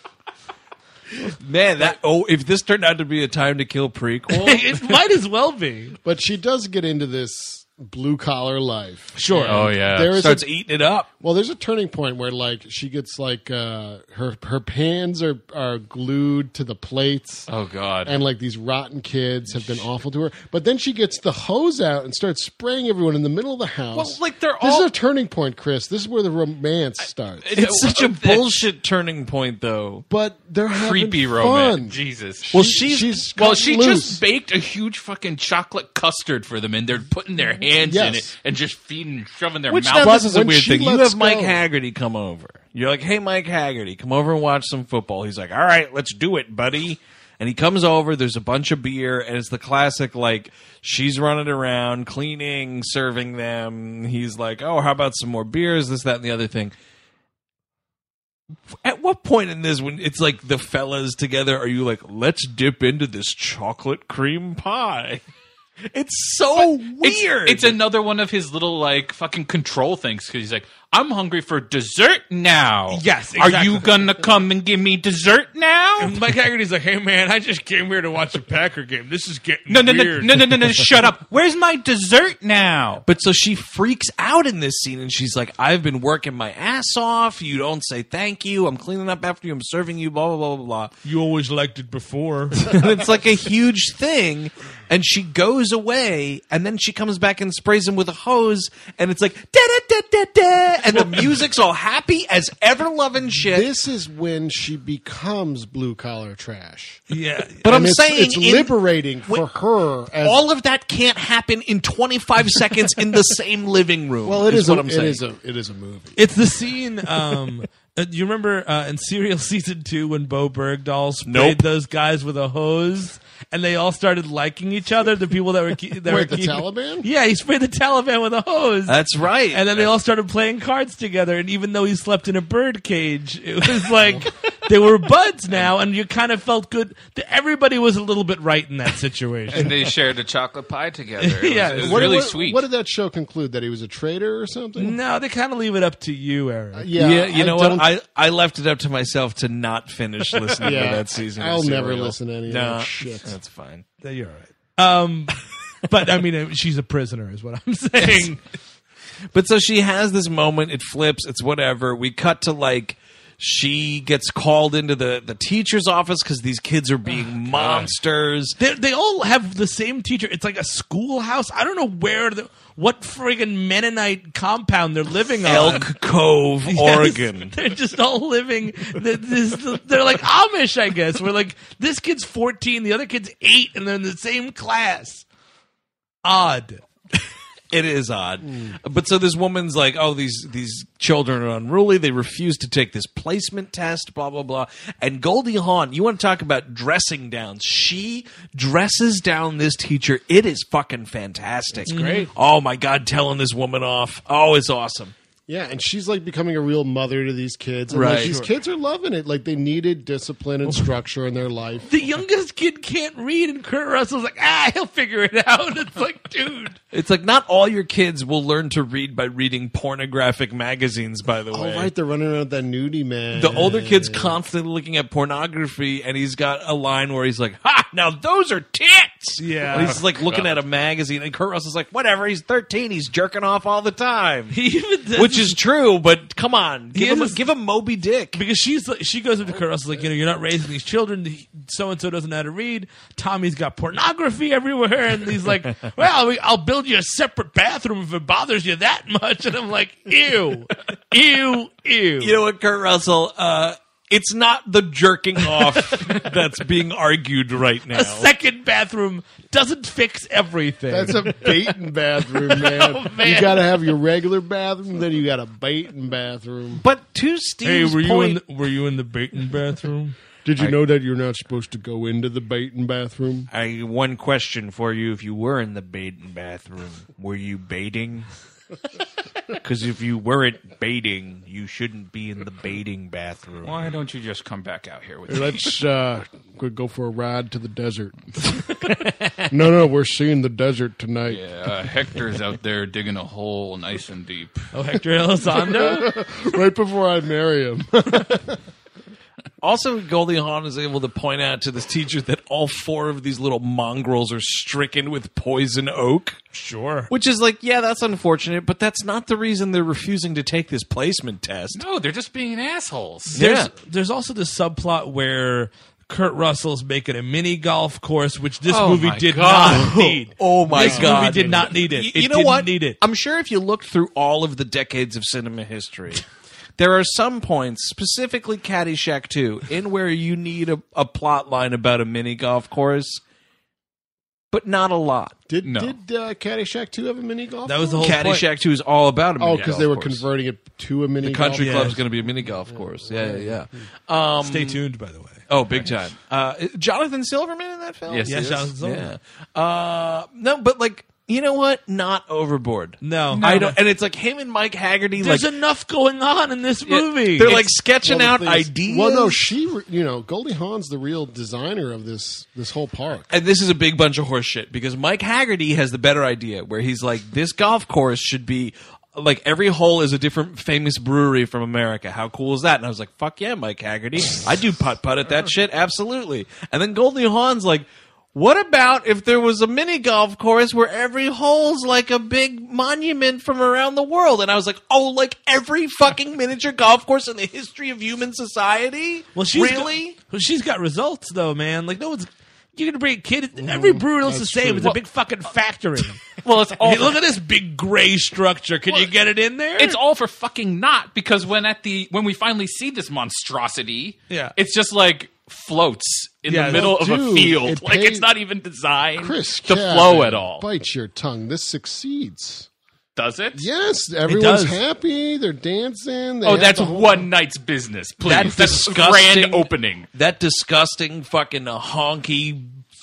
Man, that oh, if this turned out to be a Time to Kill prequel, it might as well be. But she does get into this blue collar life. Sure. Oh, yeah. There is starts a, eating it up. well, there's a turning point where like she gets like uh, her her hands are are glued to the plates. Oh, God. And like these rotten kids have been awful to her, but then she gets the hose out and starts spraying everyone in the middle of the house. Well, like, they're this all- is a turning point, Chris. This is where the romance starts. It's such a uh, bullshit turning point, though. But they're having Creepy fun. romance. Jesus. Well, She- she's- she's Well, gotten she loose. just baked a huge fucking chocolate custard for them, and they're putting their hands in Yes. it and just feeding, shoving their Which mouth. now this is a when weird she thing. You lets have Mike go- Haggerty come over. You're like, hey, Mike Haggerty, come over and watch some football. He's like, all right, let's do it, buddy. And he comes over. There's a bunch of beer, and it's the classic like she's running around, cleaning, serving them. He's like, oh, how about some more beers? This, that, and the other thing. At what point in this, when it's like the fellas together, are you like, let's dip into this chocolate cream pie? It's so It's- weird. It's, another one of his little like fucking control things because he's like, I'm hungry for dessert now. Yes, Are exactly. you gonna come and give me dessert now? And Mike Haggerty's like, "Hey man, I just came here to watch a Packer game. This is getting No, no, no, weird." no, no, no, no! Shut up! Where's my dessert now? But so she freaks out in this scene and she's like, I've been working my ass off. You don't say thank you. I'm cleaning up after you. I'm serving you, blah, blah, blah, blah, blah. You always liked it before. And it's like a huge thing. And she goes away and then she comes back and sprays him with a hose. And it's like, da da da da da. And the music's all happy as ever loving shit. This is when she becomes blue collar trash. yeah, but I'm And it's, saying it's in- liberating for her. As, all of that can't happen in twenty-five seconds in the same living room. well, it is, what a, I'm it saying. is a it is a movie. it's the scene. Um, uh, you remember uh, in Serial season two when Bo Bergdahl sprayed Nope. those guys with a hose? and they all started liking each other. The people that were that were Wait, the keeping- Taliban? Yeah, he sprayed the Taliban with a hose. That's right. And then they all started playing cards together. And even though he slept in a bird cage, it was like they were buds now. And you kind of felt good. Everybody was a little bit right in that situation. And they shared a chocolate pie together. It was, Yeah. it was What, really what, sweet. What did that show conclude? That he was a traitor or something? No, they kind of leave it up to you, Eric. Yeah, yeah, you I know don't- what? I, I left it up to myself to not finish listening Yeah, to that season. of I'll never Serial. listen to any of no, that shit. That's fine. You're all right. Um, but I mean, she's a prisoner, is what I'm saying. But so she has this moment. It flips. It's whatever. We cut to like she gets called into the, the teacher's office because these kids are being monsters. They they all have the same teacher. It's like a schoolhouse. I don't know where the what friggin' Mennonite compound they're living on. Elk Cove, Yes, Oregon. They're just all living. th- This, they're like Amish, I guess. We're like, this kid's fourteen, the other kid's eight, and they're in the same class. Odd. It is odd. But so this woman's like, oh, these these children are unruly. They refuse to take this placement test, blah, blah, blah. And Goldie Hawn, you want to talk about dressing downs. She dresses down this teacher. It is fucking fantastic. great. Oh, my God, telling this woman off. Oh, it's awesome. Yeah, and she's like becoming a real mother to these kids. And Right. like, these kids are loving it. Like they needed discipline and structure in their life. The youngest kid can't read, and Kurt Russell's like, ah, he'll figure it out. It's like, dude. It's like not all your kids will learn to read by reading pornographic magazines, by the Oh, way. right, they're running around with that nudie man. The older kid's constantly looking at pornography, and he's got a line where he's like, "Ha! Now those are tits." Yeah. and he's like looking at a magazine, and Kurt Russell's like, "Whatever." He's thirteen. He's jerking off all the time, He even does which is true. But come on, give He him, is- give him Moby Dick. because she's like, she goes up to Kurt Russell like, you know, you're not raising these children. So and so doesn't know how to read. Tommy's got pornography everywhere, and he's like, well, we, I'll build you a separate bathroom if it bothers you that much. And I'm like, ew, ew, ew. You know what, Kurt Russell? Uh, it's not the jerking off that's being argued right now. a second bathroom doesn't fix everything. That's a baiting bathroom, man. Oh, man. You got to have your regular bathroom, then you got a baiting bathroom. But to hey, Steve's were you point, in the, were you in the baiting bathroom? Did you know that you're not supposed to go into the baiting bathroom? I one question for you: if you were in the baiting bathroom, were you baiting? Because if you weren't baiting, you shouldn't be in the baiting bathroom. Why don't you just come back out here with me? Let's uh, go- go for a ride to the desert. no, no, we're seeing the desert tonight. Yeah, uh, Hector's out there digging a hole nice and deep. Oh, Hector Elizondo? Right before I marry him. Also, Goldie Hawn is able to point out to this teacher that all four of these little mongrels are stricken with poison oak. Sure. Which is like, yeah, that's unfortunate, but that's not the reason they're refusing to take this placement test. No, they're just being assholes. There's, Yeah. there's also the subplot where Kurt Russell's making a mini golf course, which this Oh movie my did God. not need. Oh my this God. movie did not need it. Y- It you know didn't what? need it. I'm sure if you looked through all of the decades of cinema history, there are some points, specifically Caddyshack two, in where you need a, a plot line about a mini golf course, but not a lot. Did No. did uh, Caddyshack two have a mini golf? That was the whole Caddyshack point. two is all about a mini Oh, golf because they were course. converting it to a mini The country golf. Yeah. club's going to be a mini golf course. Yeah, yeah, yeah. Um, Stay tuned, by the way. Oh, big time. Uh, Jonathan Silverman in that film? Yes, Yes, he is. Jonathan Silverman. Yeah. Uh, no, but like, you know what? Not overboard. No. I don't. And it's like him and Mike Haggerty. There's like enough going on in this movie. they're like sketching Well, out the thing is- ideas. Well, no, she, you know, Goldie Hawn's the real designer of this this whole park. And this is a big bunch of horse shit because Mike Haggerty has the better idea where he's like, this golf course should be like every hole is a different famous brewery from America. How cool is that? And I was like, fuck yeah, Mike Haggerty. I do putt putt at that shit. Absolutely. And then Goldie Hawn's like, what about if there was a mini golf course where every hole's like a big monument from around the world? And I was like, oh, like every fucking miniature golf course in the history of human society? well, she's really? Got, well, she's got results, though, man. Like, no one's. You're going to bring a kid. Every brewery looks the that's same. true. It's a big fucking factory. Well, it's all Hey, look at this big gray structure. Can you get it in there? It's all for fucking not, because when at the when we finally see this monstrosity, Yeah. it's just like floats in Yeah, the middle well, of a dude, field. it Like paid- it's not even designed Chris to Cabin, flow at all. Bite your tongue. This succeeds. Does it? Yes, everyone's does. happy. They're dancing. They Oh, have that's the whole- one night's business. Please, That that's disgusting- grand opening. That disgusting fucking honky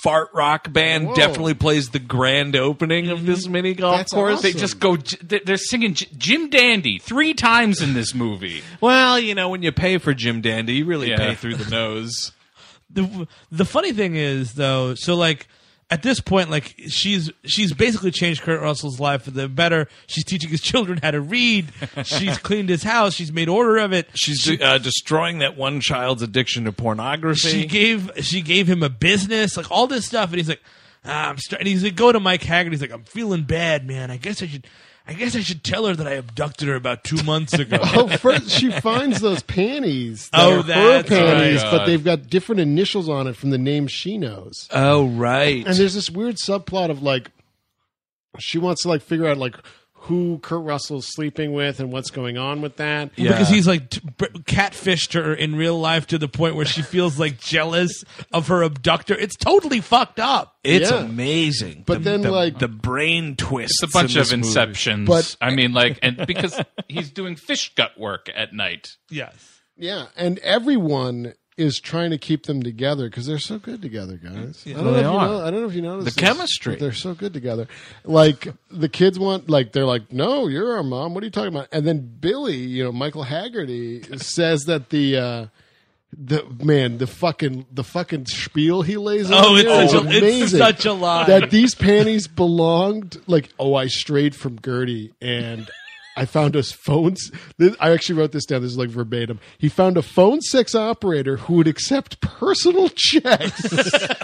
fart rock band Whoa. definitely plays the grand opening of this mini golf That's course. awesome. They just go. They're singing J- Jim Dandy three times in this movie. Well, you know, when you pay for Jim Dandy, you really Yeah. pay through the nose. the the funny thing is though, so like at this point, like she's she's basically changed Kurt Russell's life for the better. She's teaching his children how to read. She's cleaned his house. She's made order of it. She's uh, destroying that one child's addiction to pornography. She gave she gave him a business, like all this stuff, and he's like, ah, I'm starting. He's like, go to Mike Haggard. He's like, I'm feeling bad, man. I guess I should. I guess I should tell her that I abducted her about two months ago. Oh, first she finds those panties. That Oh, are her that's panties, right. but they've got different initials on it from the name she knows. oh, right. And there's this weird subplot of like, she wants to like figure out like who Kurt Russell's sleeping with and what's going on with that. Yeah. Because he's like t- b- catfished her in real life to the point where she feels like jealous of her abductor. It's totally fucked up. It's Yeah. amazing. But The- then, the, like- the brain twist. It's a bunch of inceptions. But- I mean, like, and because he's doing fish gut work at night. Yes. Yeah, and everyone is trying to keep them together because they're so good together, guys. I don't know they if you are. know. I don't know if you noticed The this, chemistry. but they're so good together. Like the kids want, like they're like, "No, you're our mom. What are you talking about?" And then Billy, you know, Michael Haggerty says that the. Uh, the man, the fucking the fucking spiel he lays on Oh, it's here such is a- it's amazing. such a lie. That these panties belonged, like, oh, I strayed from Gertie and I found a phone. This, I actually wrote this down. This is like verbatim. He found a phone sex operator who would accept personal checks,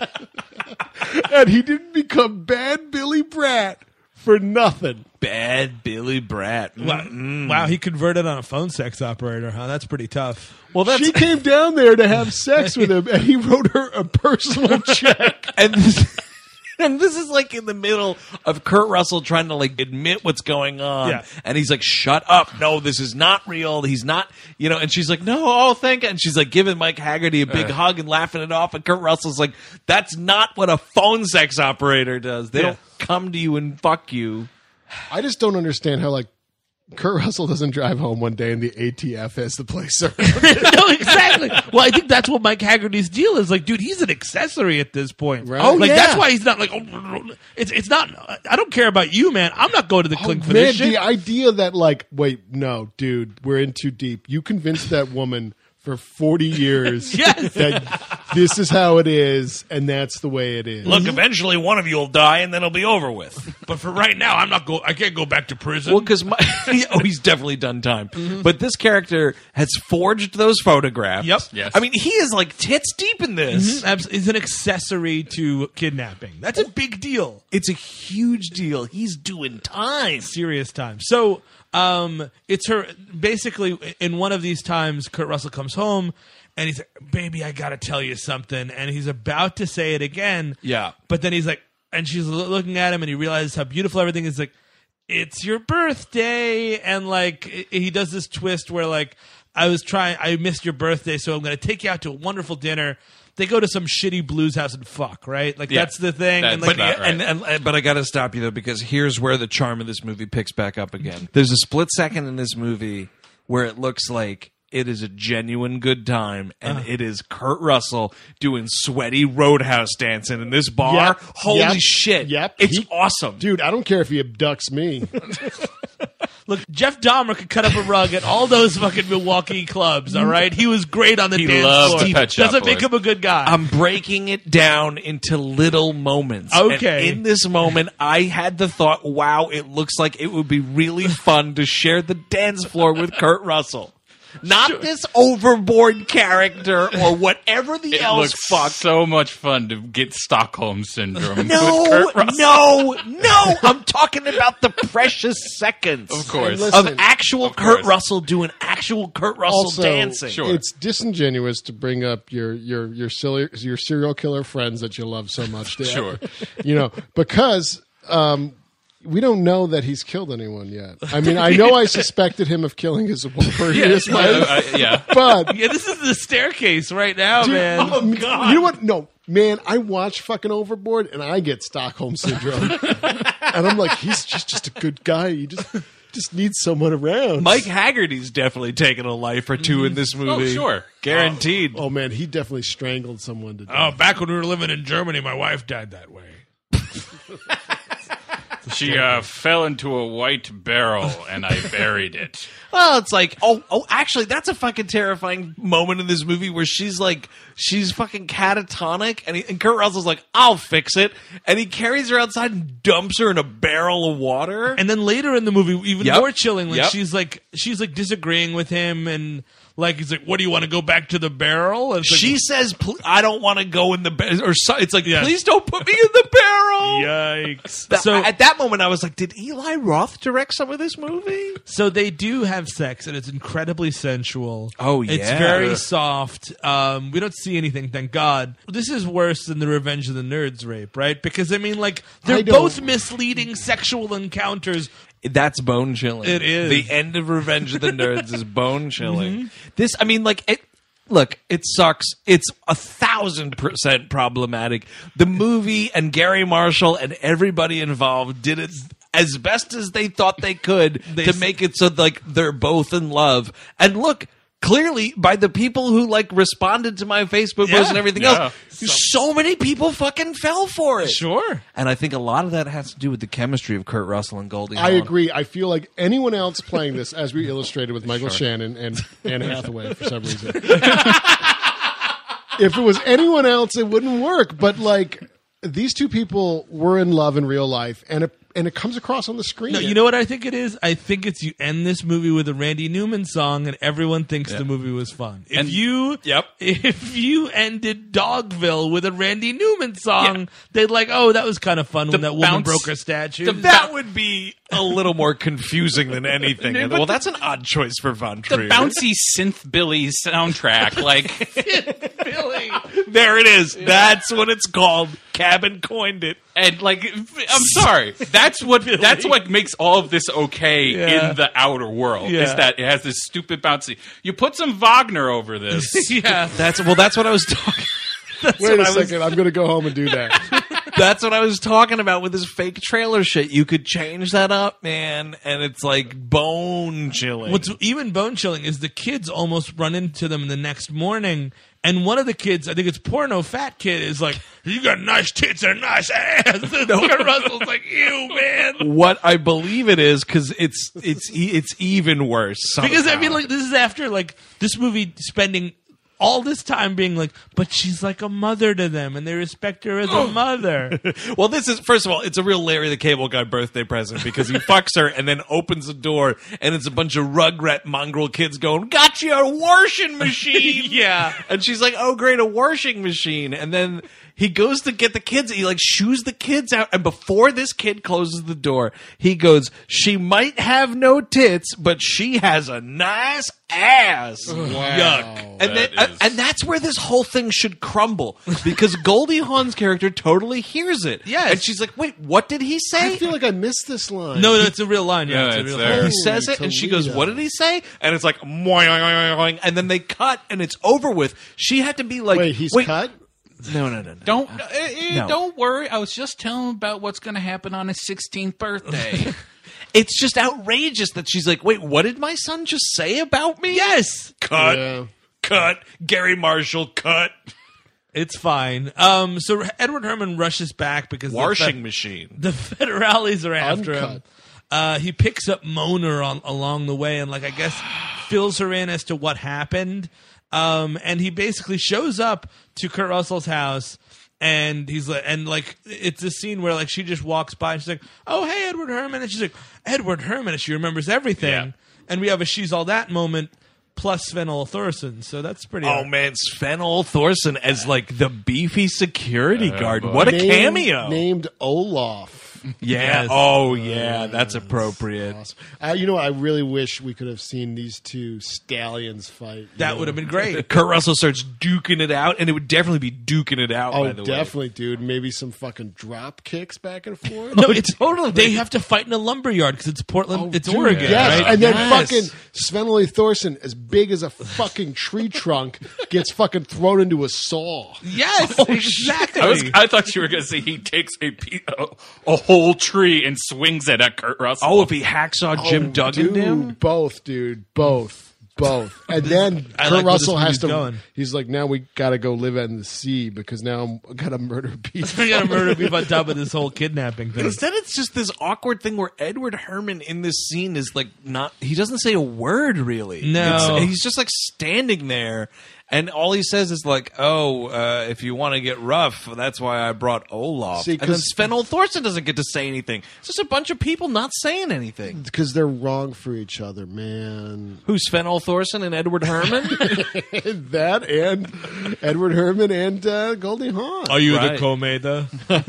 and he didn't become Bad Billy Brat for nothing. Bad Billy Brat. Wow, wow, he converted on a phone sex operator, huh? That's pretty tough. Well, that's She came down there to have sex with him, and he wrote her a personal check. and this, and this is like in the middle of Kurt Russell trying to like admit what's going on, Yeah. and he's like, "Shut up! No, this is not real. He's not, you know." And she's like, "No, oh, thank God." And she's like giving Mike Haggerty a big hug and laughing it off, and Kurt Russell's like, "That's not what a phone sex operator does. They Yeah. don't come to you and fuck you." I just don't understand how, like, Kurt Russell doesn't drive home one day and the A T F has the place around. No, exactly. Well, I think that's what Mike Haggerty's deal is. Like, dude, he's an accessory at this point. Right. Oh, like yeah. that's why he's not like. Oh, it's it's not. I don't care about you, man. I'm not going to the clink for Man, this shit. the idea that, like, wait, no, dude, we're in too deep. You convinced that woman for forty years Yes. that this is how it is, and that's the way it is. Look, eventually one of you will die, and then it'll be over with. But for right now, I'm not go. I can't go back to prison. Well, because oh, he's definitely done time. But this character has forged those photographs. Yep. Yes. I mean, he is like tits deep in this. Mhm. Abs- is an accessory to kidnapping. That's a big deal. It's a huge deal. He's doing time. Serious time. So, um, it's her basically in one of these times. Kurt Russell comes home and he's like, "Baby, I gotta tell you something," and he's about to say it again. Yeah. But then he's like, and she's lo- looking at him, and he realizes how beautiful everything is. Like, it's your birthday, and like i- he does this twist where like, I was trying, I missed your birthday, so I'm going to take you out to a wonderful dinner. They go to some shitty blues house and fuck, right? Like Yeah. that's the thing. That's and like, about But, right. and, and, and- but I got to stop you though, because here's where the charm of this movie picks back up again. There's a split second in this movie where it looks like it is a genuine good time, and Uh. it is Kurt Russell doing sweaty roadhouse dancing in this bar. Yep. Holy Yep. shit! Yep. It's He- awesome. Dude, I don't care if he abducts me. Look, Jeff Dahmer could cut up a rug at all those fucking Milwaukee clubs. All right, he was great on the He dance loved floor. the Pet Shop Doesn't make Boys. him a good guy. I'm breaking it down into little moments. Okay. And in this moment, I had the thought, wow, it looks like it would be really fun to share the dance floor with Kurt Russell. Not this overboard character or whatever the It else looks fuck. so much fun to get Stockholm syndrome. No, with Kurt Russell. no, no. I'm talking about the precious seconds. Of course. And listen, Of actual Of Kurt course. Russell doing actual Kurt Russell Also, dancing. Sure. It's disingenuous to bring up your your your silly, your serial killer friends that you love so much. Dan. Sure. You know, because um, we don't know that he's killed anyone yet. I mean, I know I suspected him of killing his previous yeah, wife, uh, yeah. but yeah, this is the staircase right now, dude, man. oh, you know what? No, man, I watch fucking Overboard and I get Stockholm syndrome, and I'm like, he's just just a good guy. He just Just needs someone around. Mike Haggerty's definitely taken a life or two in this movie. Oh, sure. Guaranteed. Oh man, he definitely strangled someone to death. Oh, back when we were living in Germany, my wife died that way. She uh, fell into a white barrel, and I buried it. Well, it's like, oh, oh, actually, that's a fucking terrifying moment in this movie where she's like, she's fucking catatonic, and, he, and Kurt Russell's like, I'll fix it, and he carries her outside and dumps her in a barrel of water. And then later in the movie, even Yep. more chilling, like Yep. she's like she's like disagreeing with him, and like he's like, "What do you want to go back to the barrel?" And it's like, She says, "Pl- I don't want to go in the barrel, or so, it's like, Yeah. please don't put me in the barrel. Yikes! Th- So at that moment, I was like, did Eli Roth direct some of this movie? So they do have sex, and it's incredibly sensual. Oh, It's yeah. very soft. Um, we don't see anything, thank God. This is worse than the Revenge of the Nerds rape, right? Because, I mean, like, they're I don't- both misleading sexual encounters. That's bone chilling. It is. The end of Revenge of the Nerds is bone chilling. This, I mean, like, it. Look, it sucks. It's a thousand percent problematic. The movie and Gary Marshall and everybody involved did it as best as they thought they could to make it so like they're both in love. And look, clearly by the people who like responded to my Facebook Yeah. post and everything Yeah. else, so many people fucking fell for it. Sure. And I think a lot of that has to do with the chemistry of Kurt Russell and Goldie I Hawn. agree. I feel like anyone else playing this, as we illustrated with Michael Shannon and Anne Hathaway for some reason, if it was anyone else, it wouldn't work. But like these two people were in love in real life, and it and it comes across on the screen. No, you know what I think it is? I think it's you end this movie with a Randy Newman song, and everyone thinks the movie was fun. If And- you, Yep. if you ended Dogville with a Randy Newman song, they'd like, oh, that was kind of fun when that woman bounce- broke her statue. the That would be a little more confusing than anything. But well, that's an odd choice for Von The Trier. bouncy synth Billy soundtrack, like Billy. There it is. That's what it's called. Cabin coined it. and like I'm sorry. That's what that's what makes all of this okay Yeah. in the outer world. Yeah. Is that it has this stupid bouncy. You put some Wagner over this. Yeah. That's well. That's what I was talking. Wait what a I was- second. I'm going to go home and do that. That's what I was talking about with this fake trailer shit. You could change that up, man, and it's like bone chilling. What's even bone chilling is the kids almost run into them the next morning, and one of the kids, I think it's Porno Fat Kid, is like, "You got nice tits and a nice ass." And Kurt Russell's like, "Ew, man." what I believe it is because it's it's e- it's even worse. Because I somehow. mean, like, this is after like this movie spending all this time being like, but she's like a mother to them, and they respect her as a mother. Well, this is first of all, it's a real Larry the Cable Guy birthday present because he fucks her and then opens the door and it's a bunch of Rugrat mongrel kids going, "Got you a washing machine!" Yeah. and she's like, "Oh, great, a washing machine!" And then he goes to get the kids. He like shoos the kids out, and before this kid closes the door, he goes, "She might have no tits, but she has a nice ass." Yuck. And then, That is- and that's where this whole thing should crumble because Goldie Hawn's character totally hears it. Yes. and she's like, "Wait, what did he say?" I feel like I missed this line. No, no, it's a real line. Yeah, Yeah, it's a it's real there. line. he says it, and she goes, Toledo. "What did he say?" And it's like, "Moing," and then they cut, and it's over with. She had to be like, Wait, he's wait, cut? No, no, no, no. Don't uh, uh, No. don't worry. I was just telling him about what's going to happen on his sixteenth birthday. It's just outrageous that she's like, "Wait, what did my son just say about me?" Yes. cut, Yeah. cut. Gary Marshall, cut. It's fine. Um, so Edward Herrmann rushes back because Washing the, machine. the federales are after him. Uncut. Uh, he picks up Moner on, along the way and, like, I guess fills her in as to what happened. Um, and he basically shows up to Kurt Russell's house, and he's like, and like, it's a scene where like she just walks by and she's like, "Oh, hey, Edward Herrmann," and she's like, "Edward Herrmann," and she remembers everything. Yeah. And we have a "she's all that" moment plus Sven-Ole Thorson, so that's pretty. Oh man, Sven-Ole Thorson as like the beefy security guard. boy. What a Named- cameo! Named Olaf. Yeah. Yes. Oh yeah, that's appropriate. Awesome. Uh, you know, I really wish we could have seen these two stallions fight. you That know? would have been great. Kurt Russell starts duking it out, and it would definitely be duking it out. Oh, by the way. definitely, dude. Maybe some fucking drop kicks back and forth. No, it's totally. They have to fight in a lumber yard because it's Portland. Oh, it's dude. Oregon, Yes, right? and then Yes. fucking Sven-Ole Thorsen, as big as a fucking tree trunk, gets fucking thrown into a saw. Yes, Oh, exactly. I was. I thought you were going to say he takes a, pe- a a whole tree and swings it at Kurt Russell. Oh, if he hacksaw Jim Oh, Duggan dude, down? both, dude, both. Both. And then I Kurt like where Russell this has to. movie's going. He's like, now we got to go live in the sea because now I got to murder people. I got to murder people on top of this whole kidnapping thing. Instead, it's just this awkward thing where Edward Herrmann in this scene is like not. He doesn't say a word really. No. It's- he's just like standing there, and all he says is like, "Oh, uh, if you want to get rough, that's why I brought Olaf." See, and then 'cause- Sven-Ole Thorsen doesn't get to say anything. It's just a bunch of people not saying anything. Because they're wrong for each other, man. Who's Sven-Ole Thorsen and Edward Herrmann? That and Edward Herrmann and uh, Goldie Hawn. Are you Right. the co-maker?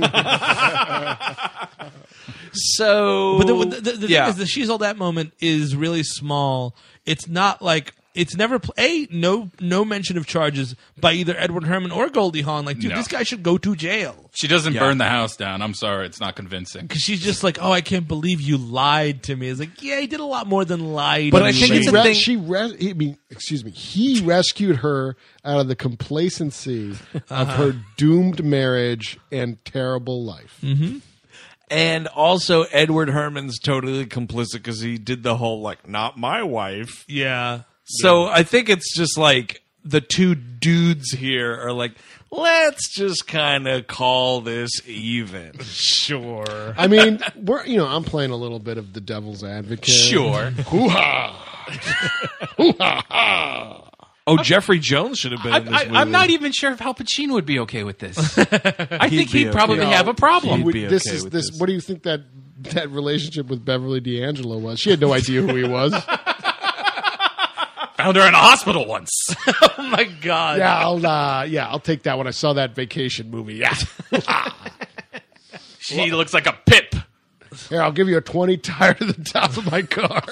so, But the, the, the yeah. thing is, the she's all that moment is really small. It's not like it's never pl- a no no mention of charges by either Edward Herrmann or Goldie Hawn. Like, dude, No. this guy should go to jail. She doesn't Yeah. burn the house down. I'm sorry, it's not convincing. Because she's just like, oh, I can't believe you lied to me. It's like, yeah, he did a lot more than lie. But to I me. think she it's a re- thing- she re- I mean, excuse me. He rescued her out of the complacency of her doomed marriage and terrible life. Mm-hmm. And also, Edward Herrmann's totally complicit because he did the whole like, "not my wife." yeah. So I think it's just like the two dudes here are like, let's just kind of call this even. Sure. I mean, we're you know, I'm playing a little bit of the devil's advocate. Sure. Oh, Jeffrey Jones should have been in this I, movie. I'm not even sure if Al Pacino would be okay with this. I think be he'd okay. probably No, have a problem. he'd Would- be this okay is with this, this. What do you think that that relationship with Beverly D'Angelo was? She had no idea who he was. Found her in a hospital once. Oh my god. Yeah, I'll uh, yeah, I'll take that when I saw that vacation movie. Yeah. She looks like a pip. Here, I'll give you a twenty tire to the top of my car.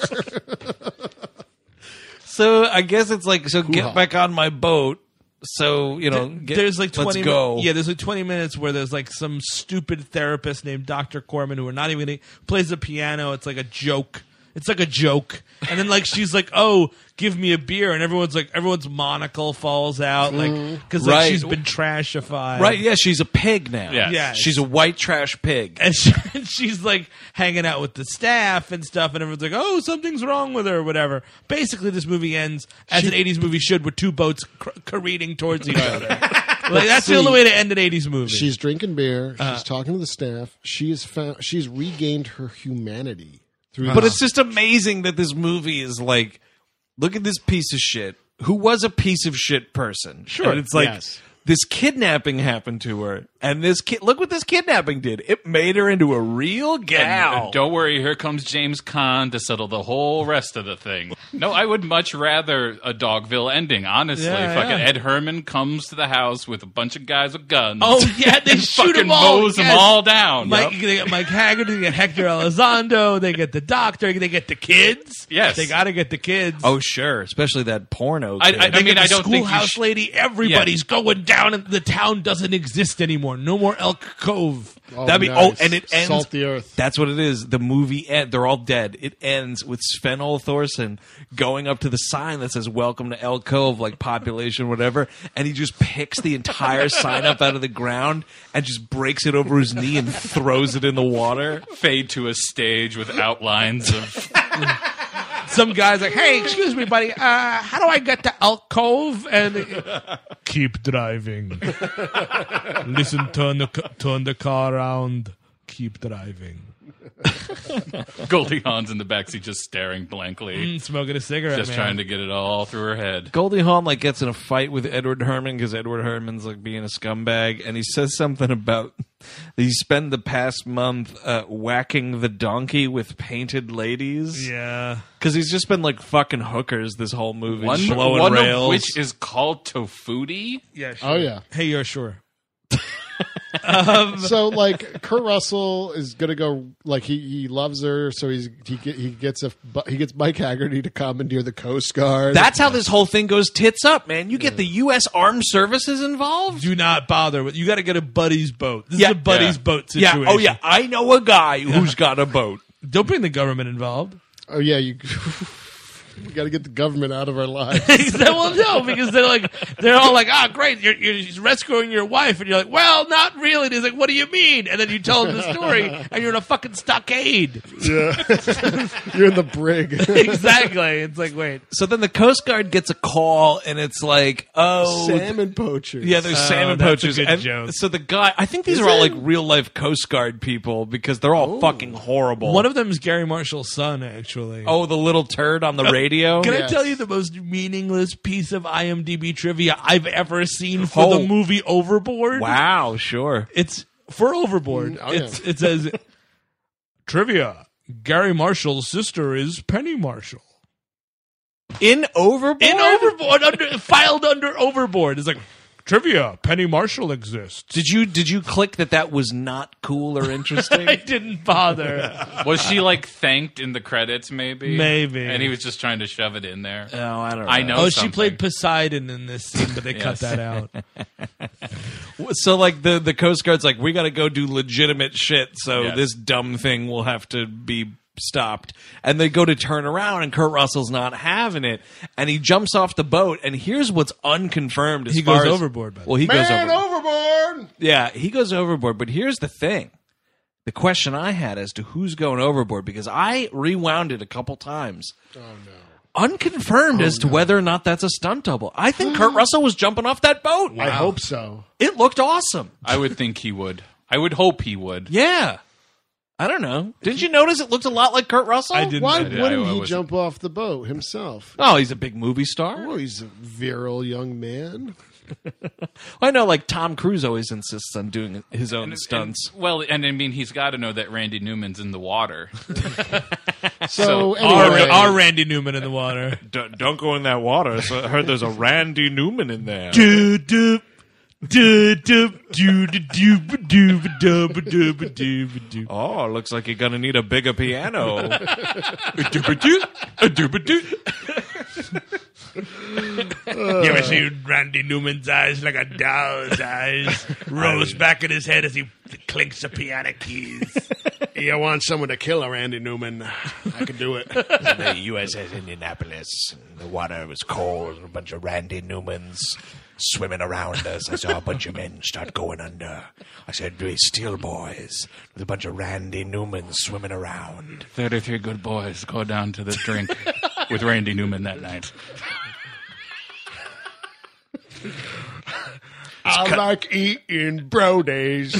So I guess it's like, so Hoo-ha. get back on my boat. So, you know, get, there's like twenty let's go. mi- yeah, there's like twenty minutes where there's like some stupid therapist named Doctor Corman who are not even gonna, plays the piano. It's like a joke. It's like a joke. And then like she's like, "Oh, give me a beer," and everyone's like, everyone's monocle falls out, like because like Right. she's been trashified, Right, yeah, she's a pig now. Yeah. Yeah. She's a white trash pig. And, she, and she's like hanging out with the staff and stuff, and everyone's like, "Oh, something's wrong with her," or whatever. Basically, this movie ends as an eighties movie should, with two boats cr- careening towards each other. Like that's the see, only way to end an eighties movie. She's drinking beer. She's Uh. talking to the staff. She has found. She's regained her humanity through. But this. it's just amazing that this movie is like, look at this piece of shit who was a piece of shit person. Sure, And it's like, yes. this kidnapping happened to her. And this kid, look what this kidnapping did. It made her into a real gal. And don't worry, here comes James Caan to settle the whole rest of the thing. No, I would much rather a Dogville ending, honestly. Yeah, Fucking yeah. Ed Herman comes to the house with a bunch of guys with guns. Oh yeah, they and shoot fucking them all. mows them Yes. all down. Mike, they get Mike Haggerty, they get Hector Elizondo, they get the doctor, they get the kids. Yes. they got to get the kids. Oh, sure. Especially that porno I- kid. I- They mean, get the don't think you schoolhouse sh- lady. Everybody's going down, and the town doesn't exist anymore. No more Elk Cove. Oh, That'd be nice. oh, and it ends. Salt the earth. That's what it is. The movie end. They're all dead. It ends with Sven-Ole Thorsen going up to the sign that says "Welcome to Elk Cove," like population, whatever, and he just picks the entire sign up out of the ground and just breaks it over his knee and throws it in the water. Fade to a stage with outlines of. Some guy's like, "Hey, excuse me, buddy. Uh, how do I get to Elk Cove?" And keep driving. Listen, turn the ca- turn the car around. Keep driving. Goldie Hawn's in the backseat just staring blankly, Mm, smoking a cigarette, just man. trying to get it all through her head. Goldie Hawn like gets in a fight with Edward Herrmann because Edward Herrmann's like being a scumbag, and he says something about he spent the past month uh, whacking the donkey with painted ladies. Yeah. Because he's just been like fucking hookers this whole movie, One, blowing one rails. of which is called Tofuti. Yeah. Sure. Oh yeah. Hey, you're sure. So like Kurt Russell is gonna go like he, he loves her, so he's he get, he gets a he gets Mike Haggerty to commandeer the Coast Guard. That's how this whole thing goes tits up, man. You get the U S Armed Services involved. Do not bother with. You got to get a buddy's boat. This Yeah. is a buddy's Yeah. boat Yeah. situation. Oh yeah. I know a guy who's got a boat. Don't bring the government involved. oh yeah, you We got to get the government out of our lives. Well, no, because they're like, they're all like, ah, great, you're, you're rescuing your wife, and you're like, well, not really. And he's like, what do you mean? And then you tell him the story, and you're in a fucking stockade. Yeah. You're in the brig. Exactly. It's like, wait, So then the Coast Guard gets a call, and it's like, oh, Salmon poachers. yeah, there's Oh, salmon that's a poachers. good And joke. so the guy, I think these Is are all it? like real life Coast Guard people because they're all fucking horrible. one of them is Gary Marshall's son, actually. oh, the little turd on the radio. Can I Yes. tell you the most meaningless piece of IMDb trivia I've ever seen for Oh. the movie Overboard? Wow, sure. It's for Overboard. Mm, oh, yeah. it's, it says trivia. Gary Marshall's sister is Penny Marshall. In Overboard? In Overboard, under, filed under Overboard. It's like trivia. Penny Marshall exists. Did you did you click that that was not cool or interesting? I didn't bother. Was she like thanked in the credits? Maybe. Maybe. And he was just trying to shove it in there. No, I don't know. I know. Oh, she something. played Poseidon in this scene, but they cut Yes. that out. So like the the Coast Guard's like, we got to go do legitimate shit. So Yes. this dumb thing will have to be stopped. And they go to turn around, and Kurt Russell's not having it, and he jumps off the boat. And here's what's unconfirmed: as He far goes as- overboard, by the Well, he goes Man overboard. overboard. Yeah, he goes overboard. But here's the thing: the question I had as to who's going overboard, because I rewound it a couple times. Oh, no. Unconfirmed as to whether or not that's a stunt double. I think Kurt Russell was jumping off that boat. I hope so. It looked awesome. I would think he would. I would hope he would. Yeah. I don't know. Didn't you notice it looked a lot like Kurt Russell? I didn't. Why I- wouldn't I he wasn't- jump off the boat himself? Oh, he's a big movie star. Oh, he's a virile young man. I know, like Tom Cruise always insists on doing his own stunts. And- well, and I mean, he's got to know that Randy Newman's in the water. So, Our, anyway, our Randy Newman in the water. Don't, don't go in that water. So I heard there's a Randy Newman in there. Oh, looks like you're gonna need a bigger piano. You ever see Randy Newman's eyes like a doll's eyes? Rolls back in his head as he clinks the piano keys. you want someone to kill a Randy Newman? I could do it. The U S S Indianapolis. The water was cold. A bunch of Randy Newmans swimming around us. I saw a bunch of men start going under. I said, "Be still, boys." With a bunch of Randy Newmans swimming around. thirty-three good boys go down to the drink with Randy Newman that night. I like eating Brodays.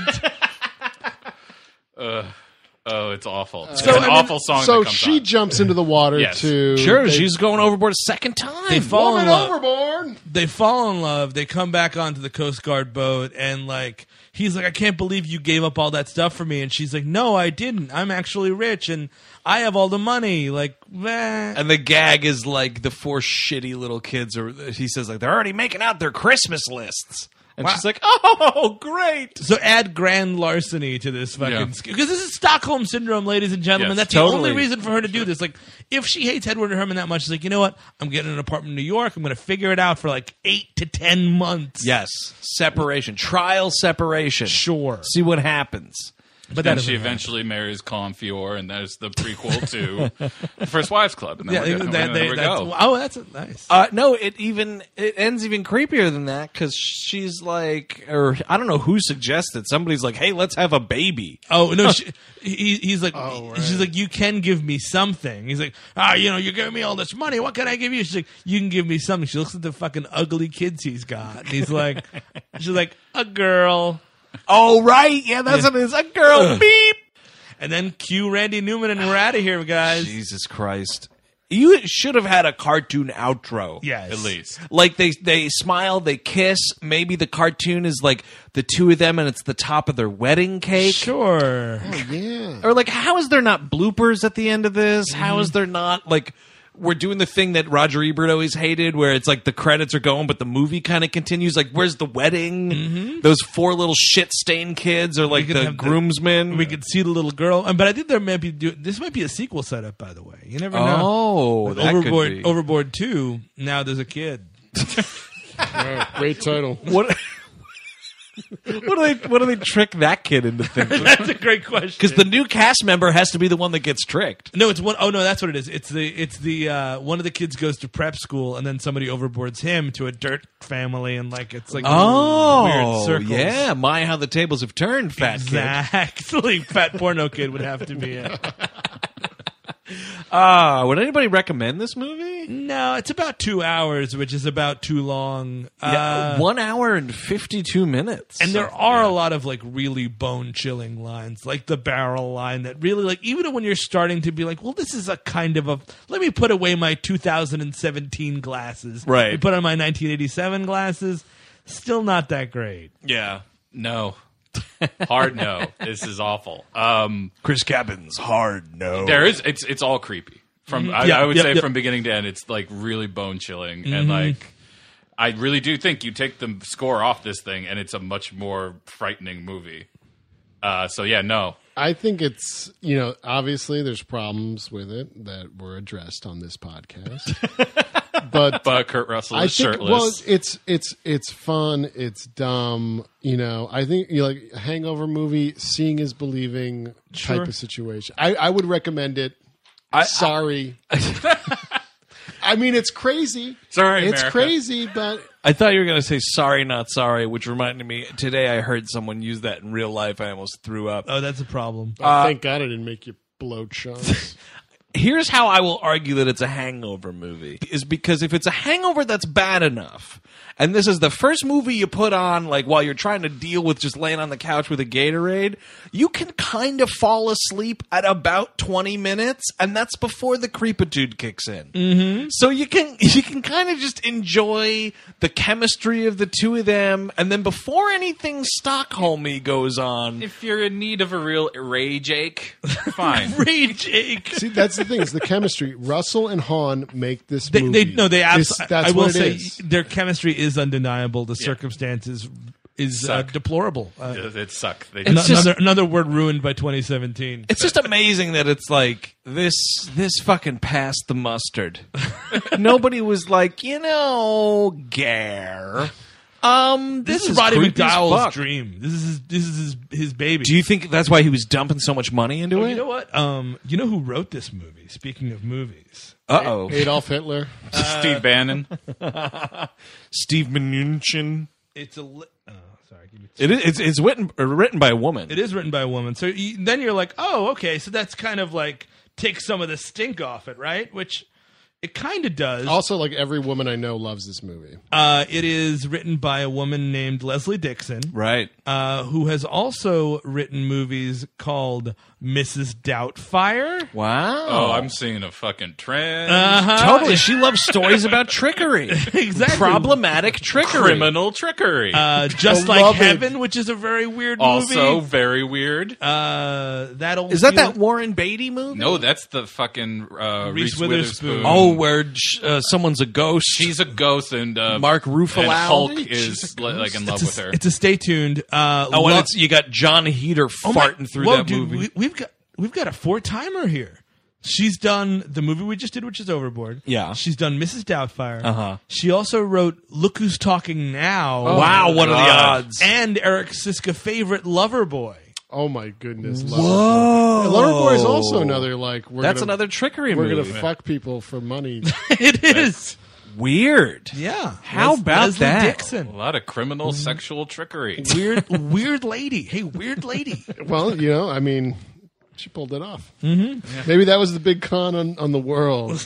Oh, it's awful. It's So, an and then- awful song. So that comes she on. jumps into the water Yes. to Sure, they, she's going overboard a second time. They fall in woman love. overboard. They fall in love. They come back onto the Coast Guard boat, and like he's like, "I can't believe you gave up all that stuff for me." And she's like, "No, I didn't. I'm actually rich, and I have all the money." Like, meh. And the gag is like the four shitty little kids are. He says like they're already making out their Christmas lists, and Wow. she's like, "Oh, great!" So add grand larceny to this Yeah. fucking because this is Stockholm syndrome, ladies and gentlemen. Yes, That's totally. the only reason for her to do this. Like, if she hates Edward Herman that much, she's like, you know what? I'm getting an apartment in New York. I'm going to figure it out for like eight to ten months. Yes, separation, trial separation. Sure. See what happens. But Then that she doesn't happen. eventually marries Colin Fior, and there's the prequel to First Wives Club. And then Yeah, we're they, good. they, There they, we that's, go. oh, that's a, nice. Uh, no, it even it ends even creepier than that because she's like, or I don't know who suggested. Somebody's like, "Hey, let's have a baby." Oh no, she, he, he's like, Oh, right. she's like, you can give me something. He's like, ah, you know, you're giving me all this money. What can I give you? She's like, you can give me something. She looks at the fucking ugly kids he's got. And he's like, she's like, a girl. Oh, right, yeah, that's what it is. A girl, beep. And then cue Randy Newman, and we're out of here, guys. Jesus Christ! You should have had a cartoon outro. Yes, At least. Like they they smile, they kiss. Maybe the cartoon is like the two of them, and it's the top of their wedding cake. Sure. Yeah. Or like, how is there not bloopers at the end of this? How is there not like we're doing the thing that Roger Ebert always hated, where it's like the credits are going, but the movie kind of continues. Like, where's the wedding? Those four little shit stained kids are like could the have the- groomsmen. We could see the little girl, but I think there may be. Do- this might be a sequel setup, by the way. You never know. oh, that Overboard, could be. Overboard two. Now there's a kid. Wow, great title. What? What do they? What do they trick that kid into thinking? That's a great question. Because the new cast member has to be the one that gets tricked. No, it's one oh no, that's what it is. It's the it's the uh, one of the kids goes to prep school and then somebody overboards him to a dirt family and like it's like Oh, weird circles. yeah. My, how the tables have turned, fat kid. Exactly. Fat porno kid would have to be it. Uh, would anybody recommend this movie? No, it's about two hours, which is about too long. Yeah, Uh, one hour and fifty-two minutes. and there are a lot of like really bone chilling lines, like the barrel line that really like even when you're starting to be like, well, this is a kind of a let me put away my two thousand seventeen glasses, Right. and put on my nineteen eighty-seven glasses. Still not that great. yeah. No. Hard no. This is awful. Um, Chris Cabin's hard no. there is it's it's all creepy. From I, Yeah, I would yep, say yep. from beginning to end, it's like really bone chilling and like I really do think you take the score off this thing and it's a much more frightening movie. Uh, so yeah, no. I think it's, you know, obviously there's problems with it that were addressed on this podcast. But But Kurt Russell I is think shirtless. well, it's it's it's fun, it's dumb, you know. I think you know, like a hangover movie, seeing is believing Sure. type of situation. I, I would recommend it. I- Sorry. I mean, it's crazy. Sorry, It's America. crazy, but I thought you were going to say sorry, not sorry, which reminded me today I heard someone use that in real life. I almost threw up. Oh, that's a problem. oh, thank God I didn't make you blow chunks. Here's how I will argue that it's a hangover movie is because if it's a hangover that's bad enough, and this is the first movie you put on like while you're trying to deal with just laying on the couch with a Gatorade, you can kind of fall asleep at about twenty minutes, and that's before the creepitude kicks in. Mm-hmm. So you can you can kind of just enjoy the chemistry of the two of them, and then before anything Stockholmy goes on, If you're in need of a real rage ache, fine. Rage ache. See, that's the thing, is the chemistry. Russell and Hahn make this They, movie. they no, they This- absolutely. that's I will what it say is. their chemistry is undeniable. The circumstances is uh, Suck. deplorable. Uh, it, it sucked. They ano- just, just- another another word ruined by twenty seventeen. it's just amazing that it's like this this fucking passed the mustard. Nobody was like, you know, Gare. Um, This, this, is Roddy creepy as McDowell's fuck. dream. This is his, this is his, his baby. Do you think that's why he was dumping so much money into Oh, it? you know what? Um, you know who wrote this movie? Speaking of movies, Uh oh, Adolf Hitler. Steve Bannon. Steve Mnuchin. it's a. Li- oh, sorry. Give me It is. It's, it's written uh, written by a woman. It is written by a woman. So you, then you're like, oh, okay. So that's kind of like takes some of the stink off it, right? Which it kind of does. Also, like every woman I know loves this movie. Uh, it is written by a woman named Leslie Dixon, Right. uh, who has also written movies called Missus Doubtfire. Wow. Oh, I'm seeing a fucking trend. Uh-huh. Totally. She loves stories about trickery. Exactly. Problematic trickery. Criminal trickery. Uh, Just Like Beloved. Heaven, which is a very weird also movie. very weird. Uh, that old Is that feel- that Warren Beatty movie? No, that's the fucking uh, Reese Reese, Witherspoon. Witherspoon. Oh, where uh, someone's a ghost. she's a ghost, and uh, Mark Ruffalo? and Hulk She's is li- like in love It's with a, her. it's a stay tuned. Uh, Oh, and lo- it's, you got John Heater Oh my- farting through Whoa, that dude, movie. We, we've got we've got a four timer here. She's done the movie we just did, which is Overboard. Yeah. She's done Missus Doubtfire. Uh-huh. She also wrote Look Who's Talking Now. wow, what are the God. odds? And Eric Siska favorite Loverboy. Oh my goodness! Loverboy. Loverboy is also another like. We're That's gonna, another trickery We're movie. gonna fuck people for money. It is. Weird. Yeah. How about Leslie that? a Dixon. lot of criminal sexual trickery. Weird, weird lady. Hey, weird lady. Well, you know, I mean, she pulled it off. Mm-hmm. Maybe that was the big con on, on the world.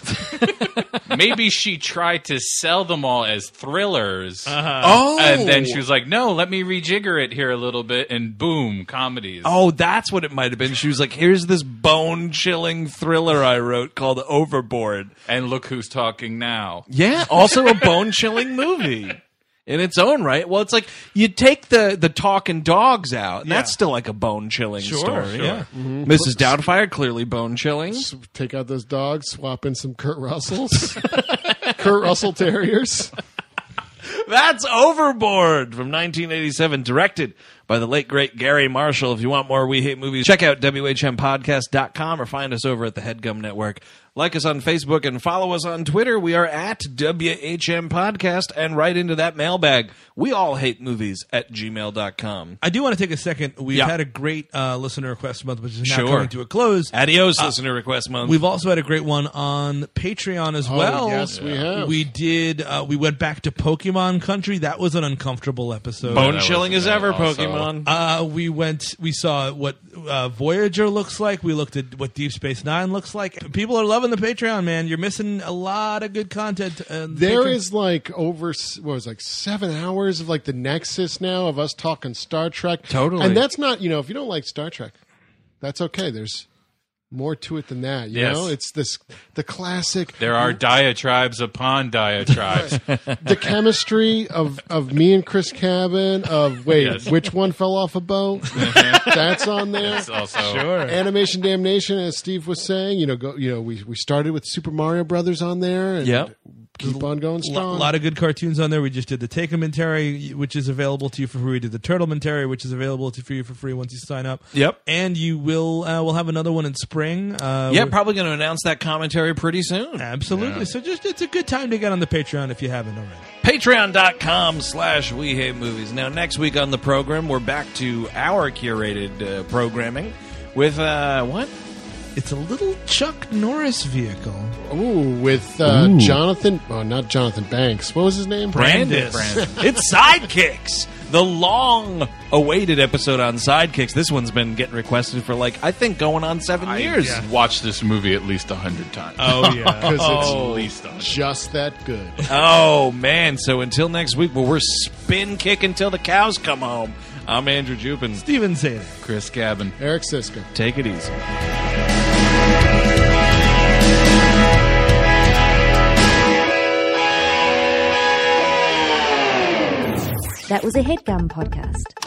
Maybe she tried to sell them all as thrillers. Oh. And then she was like, no, let me rejigger it here a little bit. And boom, comedies. Oh, that's what it might have been. She was like, here's this bone-chilling thriller I wrote called Overboard. And look who's talking now. Yeah, also a bone-chilling movie in its own right. Well, it's like you take the, the talking dogs out, and that's still like a bone-chilling Sure, story. sure. Yeah. Missus Doubtfire, clearly bone-chilling. So take out those dogs, swap in some Kurt Russells, Kurt Russell Terriers. That's Overboard from nineteen eighty-seven, directed by the late, great Gary Marshall. If you want more We Hate Movies, check out W H M podcast dot com or find us over at the HeadGum Network. Like us on Facebook and follow us on Twitter. We are at W H M Podcast, and right into that mailbag. We all hate movies at gmail dot com. I do want to take a second. We've Yeah. had a great uh, listener request month, which is now Sure. coming to a close. Adios, listener request month. We've also had a great one on Patreon as Oh, well. yes, we have. We did. Uh, we went back to Pokemon Country. That was an uncomfortable episode. Bone that chilling was as ever, also- Pokemon. Uh, we went. We saw what uh, Voyager looks like. We looked at what Deep Space Nine looks like. People are loving the Patreon, man. You're missing a lot of good content. Uh, There Patreon- is like over s- what was it, like seven hours of like the Nexus now of us talking Star Trek. Totally. and that's not you know if you don't like Star Trek, that's okay. There's more to it than that. You Yes. know, it's this the classic. There are diatribes upon diatribes. the chemistry of of me and Chris Cabin. Of wait, Yes. which one fell off a boat? That's on there. It's also Animation Damnation, as Steve was saying, you know, go, you know, we we started with Super Mario Brothers on there, and Yep. keep on going A strong. lot of good cartoons on there. We just did the Takementary, which is available to you for free. We did the Turtlementary, which is available to you for free once you sign up. Yep. And you will uh, we'll have another one in spring. Uh, Yeah, we're- probably going to announce that commentary pretty soon. absolutely. So just it's a good time to get on the Patreon if you haven't already. Patreon dot com slash We Hate Movies. Now, next week on the program, we're back to our curated uh, programming with, uh, what? It's a little Chuck Norris vehicle. Ooh, with uh, Jonathan, oh, not Jonathan Banks. What was his name? Brandis. It's Sidekicks, the long-awaited episode on Sidekicks. This one's been getting requested for, like, I think going on seven years. I watched this movie at least a hundred times. Oh yeah. Because At least a hundred. it's just that good. Oh, man. So until next week, where we're spin kicking till the cows come home, I'm Andrew Jupin. Steven Sadak. Chris Cabin. Eric Siska. Take it easy. That was a HeadGum podcast.